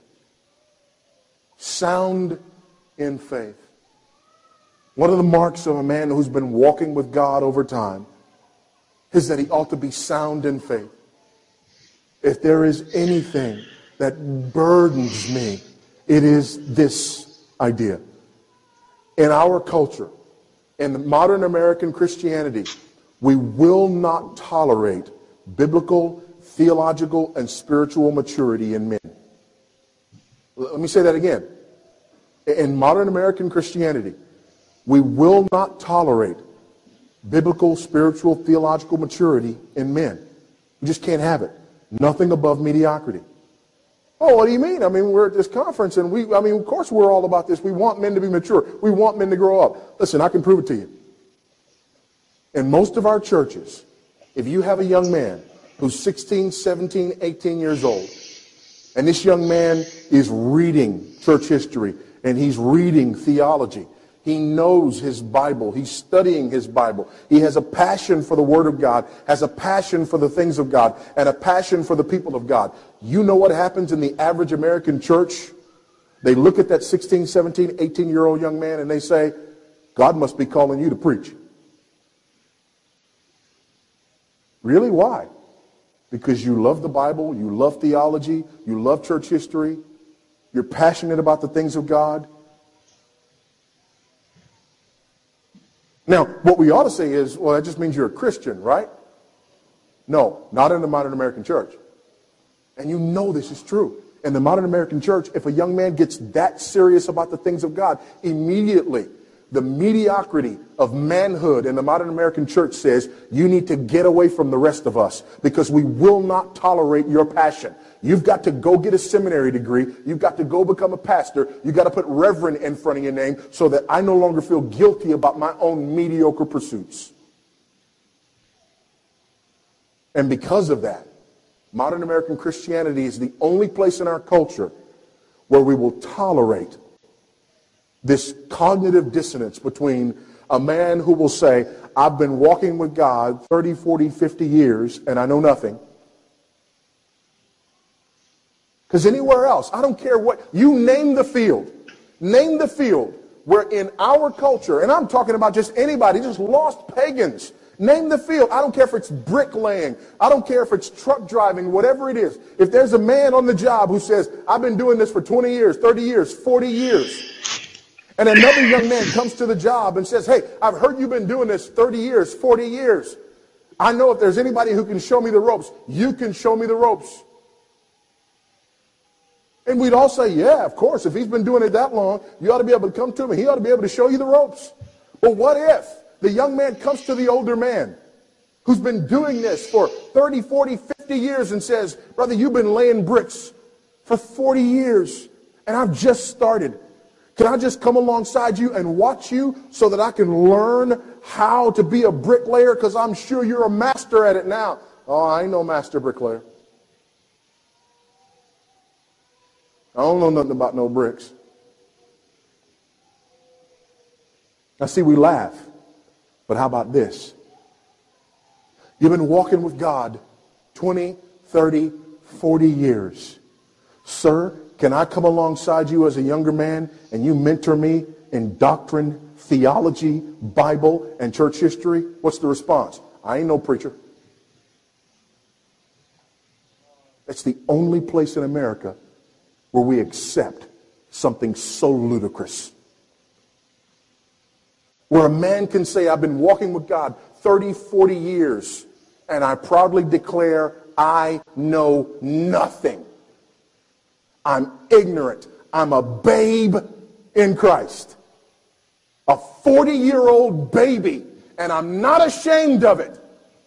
Sound in faith. One of the marks of a man who's been walking with God over time is that he ought to be sound in faith. If there is anything that burdens me, it is this idea. In our culture, in modern American Christianity, we will not tolerate biblical, theological, and spiritual maturity in men. Let me say that again. In modern American Christianity, we will not tolerate biblical, spiritual, theological maturity in men. We just can't have it. Nothing above mediocrity. Oh, what do you mean? I mean, we're at this conference and we, I mean, of course we're all about this. We want men to be mature. We want men to grow up. Listen, I can prove it to you. In most of our churches, if you have a young man who's sixteen, seventeen, eighteen years old, and this young man is reading church history and he's reading theology, he knows his Bible. He's studying his Bible. He has a passion for the Word of God, has a passion for the things of God, and a passion for the people of God. You know what happens in the average American church? They look at that sixteen, seventeen, eighteen-year-old young man and they say, God must be calling you to preach. Really? Why? Because you love the Bible, you love theology, you love church history, you're passionate about the things of God. Now, what we ought to say is, well, that just means you're a Christian, right? No, not in the modern American church. And you know this is true. In the modern American church, if a young man gets that serious about the things of God, immediately the mediocrity of manhood in the modern American church says, you need to get away from the rest of us because we will not tolerate your passion. You've got to go get a seminary degree. You've got to go become a pastor. You've got to put reverend in front of your name so that I no longer feel guilty about my own mediocre pursuits. And because of that, modern American Christianity is the only place in our culture where we will tolerate this cognitive dissonance between a man who will say, I've been walking with God thirty, forty, fifty years and I know nothing. Because anywhere else, I don't care what, you name the field, name the field where in our culture, and I'm talking about just anybody, just lost pagans, name the field. I don't care if it's bricklaying. I don't care if it's truck driving, whatever it is. If there's a man on the job who says, I've been doing this for twenty years, thirty years, forty years, and another young man comes to the job and says, hey, I've heard you've been doing this thirty years, forty years. I know if there's anybody who can show me the ropes, you can show me the ropes. And we'd all say, yeah, of course, if he's been doing it that long, you ought to be able to come to him and he ought to be able to show you the ropes. But what if the young man comes to the older man who's been doing this for thirty, forty, fifty years and says, brother, you've been laying bricks for forty years and I've just started. Can I just come alongside you and watch you so that I can learn how to be a bricklayer? Because I'm sure you're a master at it now. Oh, I ain't no master bricklayer. I don't know nothing about no bricks. Now see, we laugh. But how about this? You've been walking with God twenty, thirty, forty years. Sir, can I come alongside you as a younger man and you mentor me in doctrine, theology, Bible, and church history? What's the response? I ain't no preacher. It's the only place in America where we accept something so ludicrous. Where a man can say, I've been walking with God thirty, forty years, and I proudly declare I know nothing. I'm ignorant. I'm a babe in Christ. A forty-year-old baby, and I'm not ashamed of it.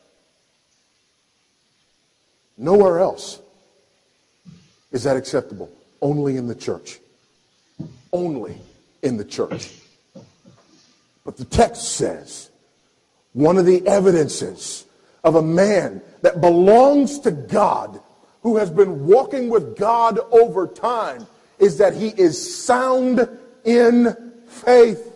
Nowhere else is that acceptable. Only in the church. only in the church. But the text says one of the evidences of a man that belongs to God, who has been walking with God over time, is that he is sound in faith.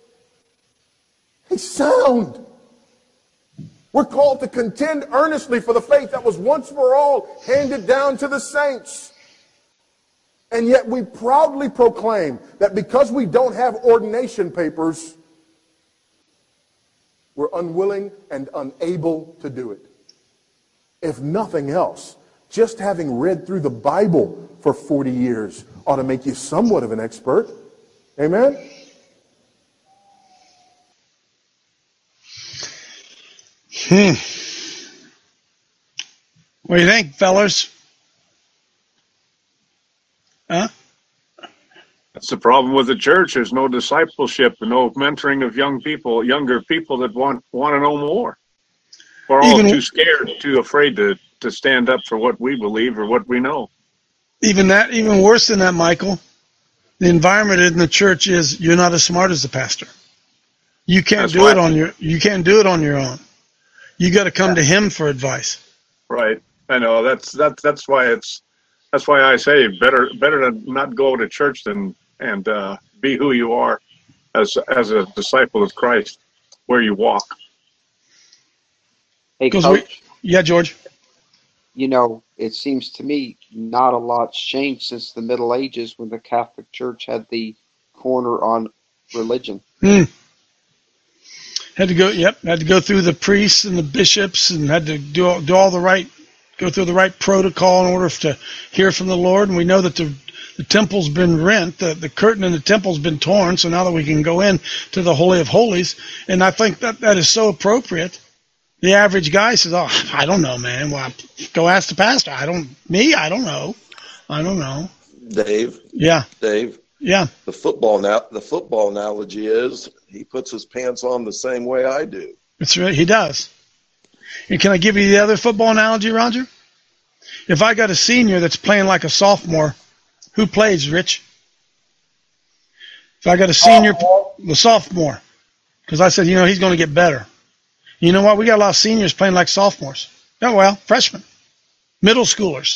He's sound. We're called to contend earnestly for the faith that was once for all handed down to the saints. And yet we proudly proclaim that because we don't have ordination papers, we're unwilling and unable to do it. If nothing else, just having read through the Bible for forty years ought to make you somewhat of an expert. Amen? Hmm. What do you think, fellas? Huh? That's the problem with the church. There's no discipleship and no mentoring of young people, younger people that want want to know more. We're all Even, too scared, too afraid to, to stand up for what we believe or what we know. Even that, even worse than that, Michael. The environment in the church is you're not as smart as the pastor. You can't That's do why- it on your. You can't do it on your own. You got to come to him for advice. Right. I know. That's that's that's why it's that's why I say better better to not go to church than and uh, be who you are as as a disciple of Christ, where you walk. Hey, Coach. Coach, We, yeah, George. you know, it seems to me not a lot's changed since the Middle Ages when the Catholic Church had the corner on religion. Hmm. Had to go. Yep. Had to go through the priests and the bishops, and had to do all, do all the right, go through the right protocol in order to hear from the Lord. And we know that the the temple's been rent, the the curtain in the temple's been torn. So now that we can go in to the Holy of Holies, and I think that that is so appropriate. The average guy says, "Oh, I don't know, man. Well, go ask the pastor. I don't. Me, I don't know. I don't know." Dave. Yeah. Dave. Yeah. The football now. The football analogy is he puts his pants on the same way I do. That's right. He does. And can I give you the other football analogy, Roger? If I got a senior that's playing like a sophomore, who plays, Rich? If I got a senior, the sophomore, because I said, you know, he's going to get better. You know what? We got a lot of seniors playing like sophomores. Oh, well, freshmen, middle schoolers.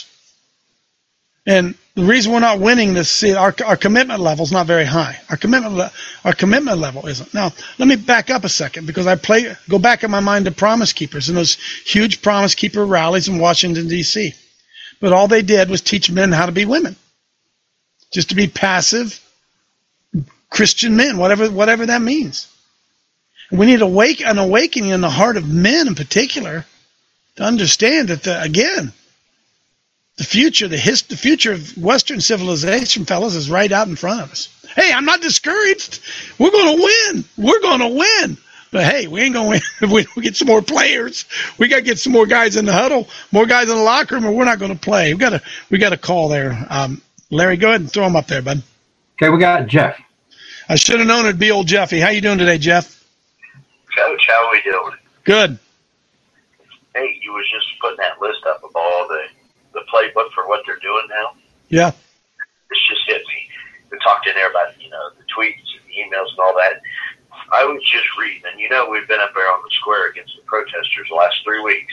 And the reason we're not winning this, see, our our commitment level is not very high. Our commitment le- our commitment level isn't. Now, let me back up a second because I play go back in my mind to Promise Keepers and those huge Promise Keeper rallies in Washington, D C But all they did was teach men how to be women, just to be passive Christian men, whatever whatever that means. And we need awake an awakening in the heart of men in particular to understand that the, again. The future, the his, the future of Western civilization, fellas, is right out in front of us. Hey, I'm not discouraged. We're going to win. We're going to win. But hey, we ain't going to win if we don't get some more players. We got to get some more guys in the huddle, more guys in the locker room, or we're not going to play. We got to, we got a call there. Um, Larry, go ahead and throw him up there, bud. Okay, we got Jeff. I should have known it'd be old Jeffy. How you doing today, Jeff? Coach, how we doing? Good. Hey, you was just putting that list up of all the the playbook for what they're doing now. Yeah. This just hit me. We talked in there about, you know, the tweets and the emails and all that. I was just reading, and you know we've been up there on the square against the protesters the last three weeks.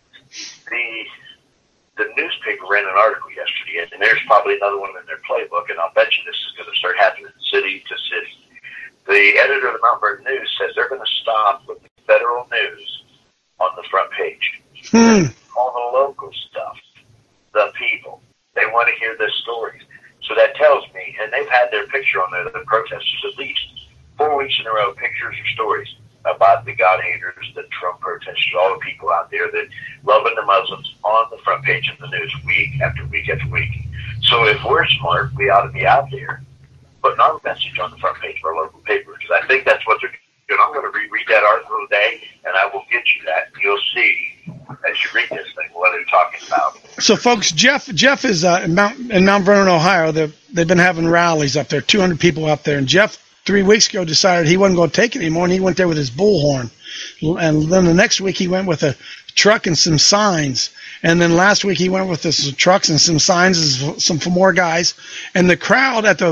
The the newspaper ran an article yesterday, and there's probably another one in their playbook, and I'll bet you this is going to start happening city to city. The editor of the Mount Vernon News says they're going to stop with the federal news on the front page. Hmm. All the local stuff. The people. They want to hear their stories. So that tells me, and they've had their picture on there, the protesters, at least four weeks in a row, pictures or stories about the God haters, the Trump protesters, all the people out there that loving the Muslims on the front page of the news week after week after week. So if we're smart, we ought to be out there putting our message on the front page of our local paper, because I think that's what they're doing. I'm going to reread that article today, and I will get you that. You'll see as you read this thing what they're talking about. So, folks, Jeff Jeff is uh, in Mount in Mount Vernon, Ohio. They've they've been having rallies up there, two hundred people up there, and Jeff three weeks ago decided he wasn't going to take it anymore, and he went there with his bullhorn. And then the next week he went with a truck and some signs, and then last week he went with some trucks and some signs and some for more guys. And the crowd at the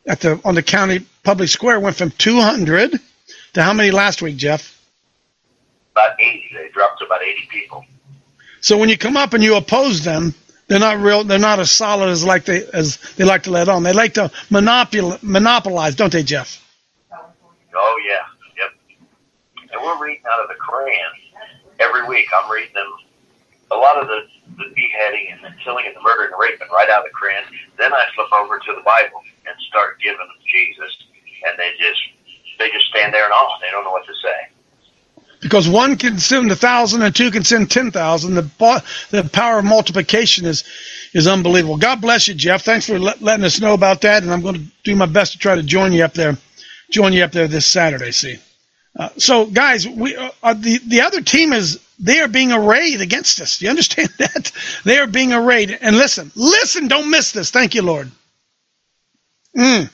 at the on the county public square went from two hundred to how many last week, Jeff? About eighty. They dropped to about eighty people. So when you come up and you oppose them, they're not real. They're not as solid as like they as they like to let on. They like to monopol monopolize, don't they, Jeff? Oh yeah, yep. And we're reading out of the Quran every week. I'm reading them. A lot of the, the beheading and the killing and the murder and the raping right out of the Quran. Then I flip over to the Bible and start giving them Jesus, and they just they just stand there and off. They don't know what to say. Because one can send a thousand and two can send ten thousand. The the power of multiplication is is unbelievable. God bless you, Jeff. Thanks for let, letting us know about that, and I'm going to do my best to try to join you up there. Join you up there this Saturday. See, uh, so guys, we uh, the the other team is they are being arrayed against us. Do you understand that? They are being arrayed. And listen, listen, don't miss this. Thank you, Lord. Mm.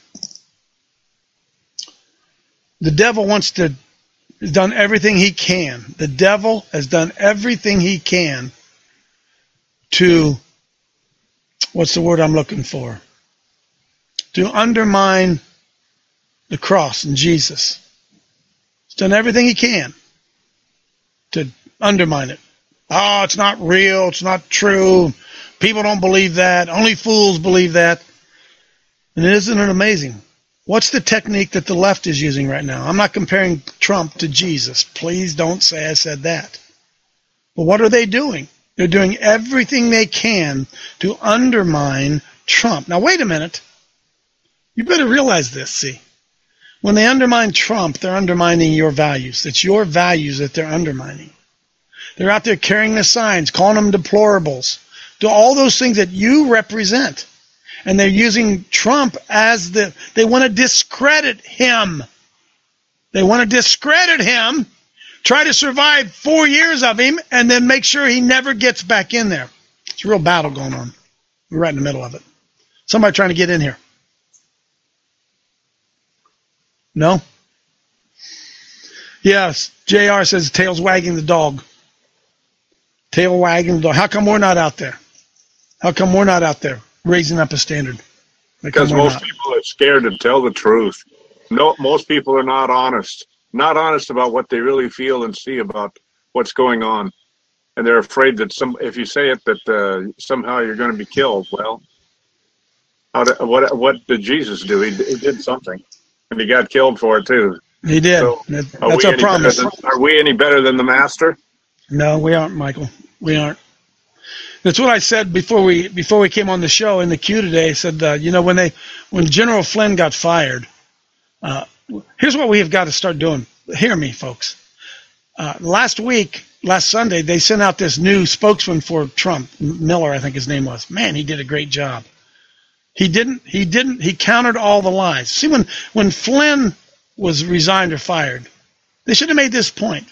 The devil wants to. Has done everything he can. The devil has done everything he can to, what's the word I'm looking for? To undermine the cross and Jesus. He's done everything he can to undermine it. Oh, it's not real. It's not true. People don't believe that. Only fools believe that. And isn't it amazing? What's the technique that the left is using right now? I'm not comparing Trump to Jesus. Please don't say I said that. But what are they doing? They're doing everything they can to undermine Trump. Now, wait a minute. You better realize this, see. When they undermine Trump, they're undermining your values. It's your values that they're undermining. They're out there carrying the signs, calling them deplorables, do all those things that you represent. And they're using Trump as the, they want to discredit him. They want to discredit him, try to survive four years of him, and then make sure he never gets back in there. It's a real battle going on. We're right in the middle of it. Somebody trying to get in here. No? Yes, J R says tail's wagging the dog. Tail wagging the dog. How come we're not out there? How come we're not out there? Raising up a standard. Because most not. people are scared to tell the truth. No, most people are not honest. Not honest about what they really feel and see about what's going on. And they're afraid that some, if you say it, that uh, somehow you're going to be killed. Well, how did, what what did Jesus do? He, he did something. And he got killed for it, too. He did. So that, that's our promise. Than, are we any better than the master? No, we aren't, Michael. We aren't. That's what I said before we before we came on the show in the queue today. I said, uh, you know, when they when General Flynn got fired, uh, here's what we have got to start doing. Hear me, folks. Uh, last week, last Sunday, they sent out this new spokesman for Trump, Miller, I think his name was. Man, he did a great job. He didn't. He didn't. He countered all the lies. See, when when Flynn was resigned or fired, they should have made this point.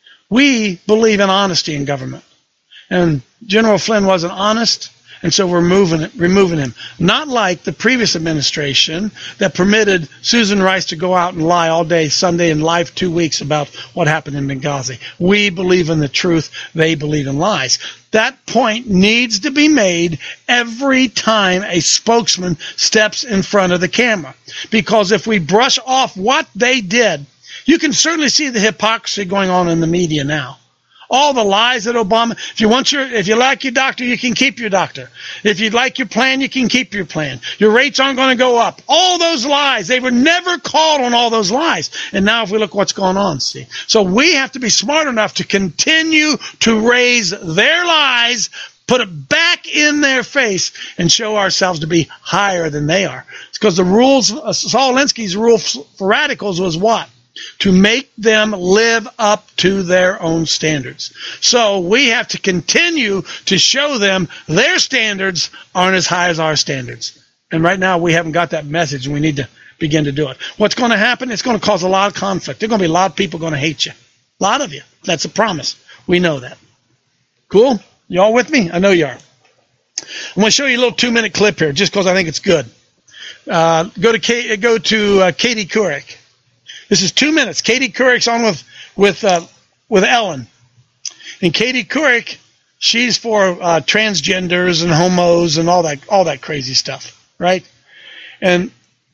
We believe in honesty in government. And General Flynn wasn't honest, and so we're moving, removing him. Not like the previous administration that permitted Susan Rice to go out and lie all day Sunday and lie for two weeks about what happened in Benghazi. We believe in the truth. They believe in lies. That point needs to be made every time a spokesman steps in front of the camera. Because if we brush off what they did, you can certainly see the hypocrisy going on in the media now. All the lies that Obama, if you want your, if you like your doctor, you can keep your doctor. If you like your plan, you can keep your plan. Your rates aren't going to go up. All those lies, they were never called on all those lies. And now if we look what's going on, see. So we have to be smart enough to continue to raise their lies, put it back in their face, and show ourselves to be higher than they are. It's because the rules, uh, Saul Alinsky's rule for radicals was what? To make them live up to their own standards. So we have to continue to show them their standards aren't as high as our standards. And right now we haven't got that message, and we need to begin to do it. What's going to happen? It's going to cause a lot of conflict. There are going to be a lot of people going to hate you. A lot of you. That's a promise. We know that. Cool? You all with me? I know you are. I'm going to show you a little two-minute clip here just because I think it's good. Uh, go to, K- go to uh, Katie Couric. This is two minutes. Katie Couric's on with with uh, with Ellen, and Katie Couric, she's for uh, transgenders and homos and all that all that crazy stuff, right? And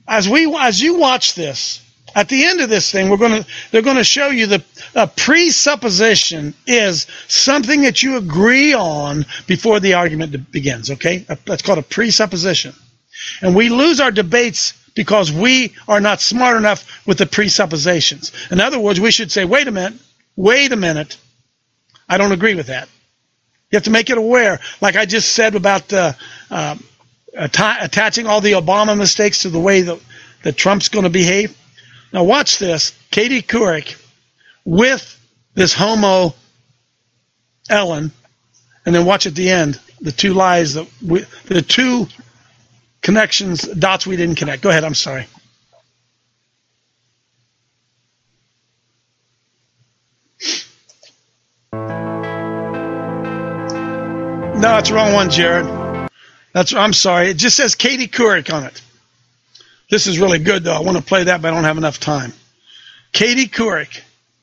as we as you watch this, at the end of this thing, we're going to they're going to show you the a presupposition is something that you agree on before the argument begins. Okay, that's called a presupposition, and we lose our debates because we are not smart enough with the presuppositions. In other words, we should say, "Wait a minute, wait a minute, I don't agree with that." You have to make it aware, like I just said about uh, uh, att- attaching all the Obama mistakes to the way that, that Trump's going to behave. Now watch this, Katie Couric with this homo Ellen, and then watch at the end the two lies that we, the two connections, dots we didn't connect. Go ahead, I'm sorry. No, it's the wrong one, Jared. That's I'm sorry. It just says Katie Couric on it. This is really good, though. I want to play that, but I don't have enough time. Katie Couric.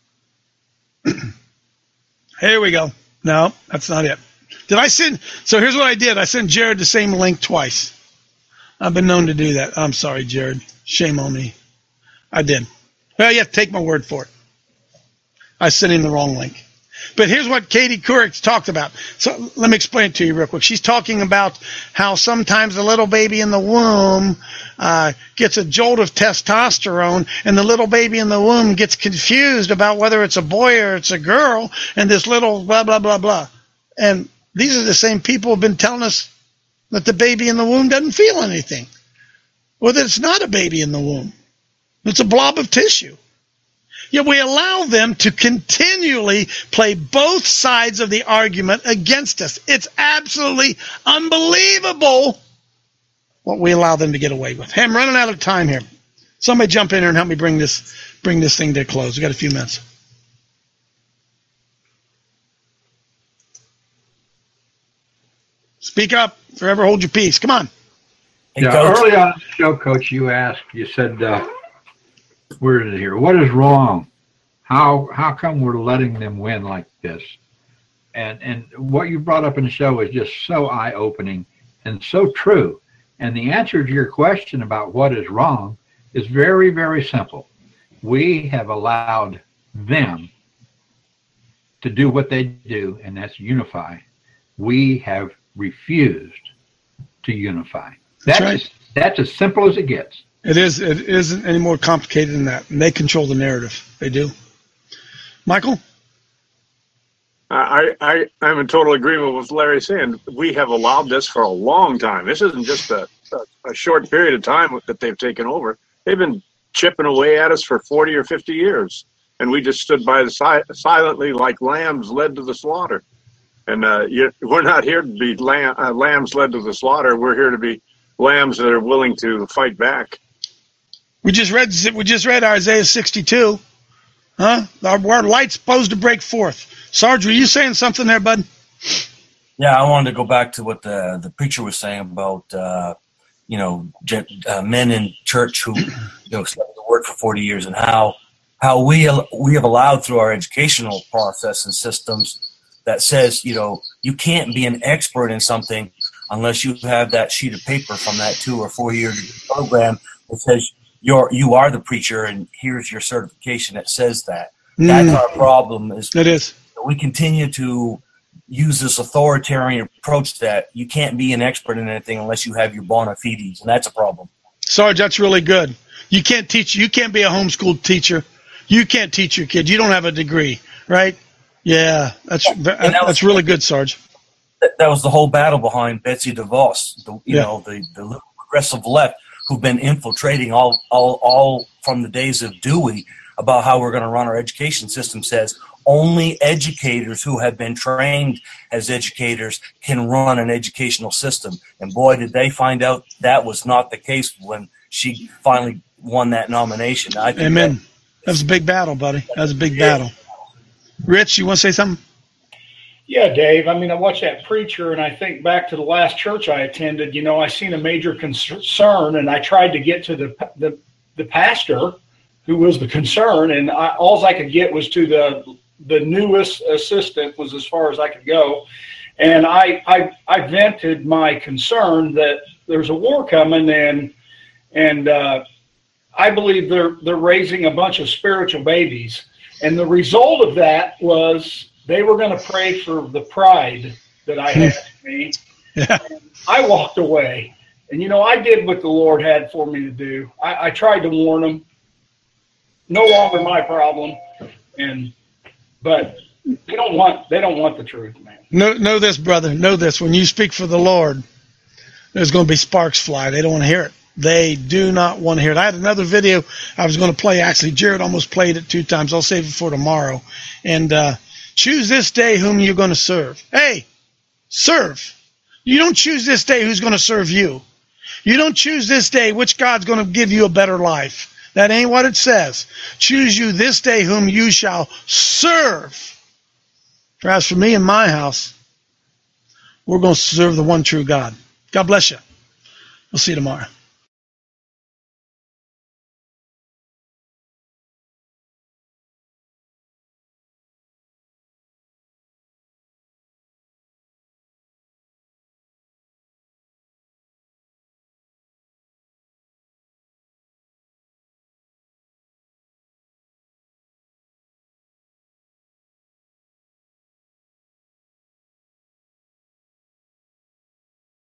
Here we go. No, that's not it. Did I send? So here's what I did. I sent Jared the same link twice. I've been known to do that. I'm sorry, Jared. Shame on me. I did. Well, you have to take my word for it. I sent him the wrong link. But here's what Katie Couric talked about. So let me explain it to you real quick. She's talking about how sometimes the little baby in the womb uh, gets a jolt of testosterone, and the little baby in the womb gets confused about whether it's a boy or it's a girl, and this little blah, blah, blah, blah. And these are the same people who have been telling us that the baby in the womb doesn't feel anything, or that it's not a baby in the womb. It's a blob of tissue. Yet we allow them to continually play both sides of the argument against us. It's absolutely unbelievable what we allow them to get away with. Hey, I'm running out of time here. Somebody jump in here and help me bring this bring this thing to a close. We've got a few minutes. Speak up. Forever hold your peace. Come on. Hey, yeah, Coach. Early on in the show, Coach, you asked, you said, uh, where is it here? What is wrong? How how come we're letting them win like this? And and what you brought up in the show is just so eye-opening and so true. And the answer to your question about what is wrong is very, very simple. We have allowed them to do what they do, and that's unify. We have refused to unify. That's, That's right. As, that's as simple as it gets. It is. It isn't any more complicated than that. And they control the narrative. They do. Michael? I, I, I'm in total agreement with Larry saying we have allowed this for a long time. This isn't just a, a, a short period of time that they've taken over. They've been chipping away at us for forty or fifty years. And we just stood by the si- silently like lambs led to the slaughter. And uh, you, we're not here to be lamb, uh, lambs led to the slaughter. We're here to be lambs that are willing to fight back. We just read. We just read Isaiah sixty-two. Huh? Our, our light's supposed to break forth. Sarge, were you saying something there, bud? Yeah, I wanted to go back to what the the preacher was saying about uh, you know gen, uh, men in church who you know studied the word for forty years, and how how we we have allowed through our educational process and systems that says, you know, you can't be an expert in something unless you have that sheet of paper from that two or four year program that says you're you are the preacher and here's your certification that says that. Mm. That's our problem. Is it is we continue to use this authoritarian approach that you can't be an expert in anything unless you have your bona fides, and that's a problem. Sarge, that's really good. You can't teach. You can't be a homeschool teacher. You can't teach your kid. You don't have a degree, right? Yeah, that's yeah, that was, that's really good, Sarge. That, that was the whole battle behind Betsy DeVos, the, you yeah. know, the, the progressive left who've been infiltrating all, all, all from the days of Dewey about how we're going to run our education system. Says only educators who have been trained as educators can run an educational system. And boy, did they find out that was not the case when she finally won that nomination. I think Amen. That, that was a big battle, buddy. That was a big yeah. battle. Rich, you want to say something? Yeah, Dave. I mean, I watched that preacher, and I think back to the last church I attended. You know, I seen a major concern, and I tried to get to the the, the pastor who was the concern, and I, all I could get was to the the newest assistant was as far as I could go. And I I, I vented my concern that there's a war coming, and and uh, I believe they're they're raising a bunch of spiritual babies, and the result of that was they were going to pray for the pride that I had in me. Yeah. I walked away, and you know I did what the Lord had for me to do. I, I tried to warn them. No longer my problem, and but they don't want they don't want the truth, man. Know, know this, brother. Know this. When you speak for the Lord, there's going to be sparks fly. They don't want to hear it. They do not want to hear it. I had another video I was going to play. Actually, Jared almost played it two times. I'll save it for tomorrow. And uh, choose this day whom you're going to serve. Hey, serve. You don't choose this day who's going to serve you. You don't choose this day which God's going to give you a better life. That ain't what it says. Choose you this day whom you shall serve. For as for me and my house, we're going to serve the one true God. God bless you. We'll see you tomorrow.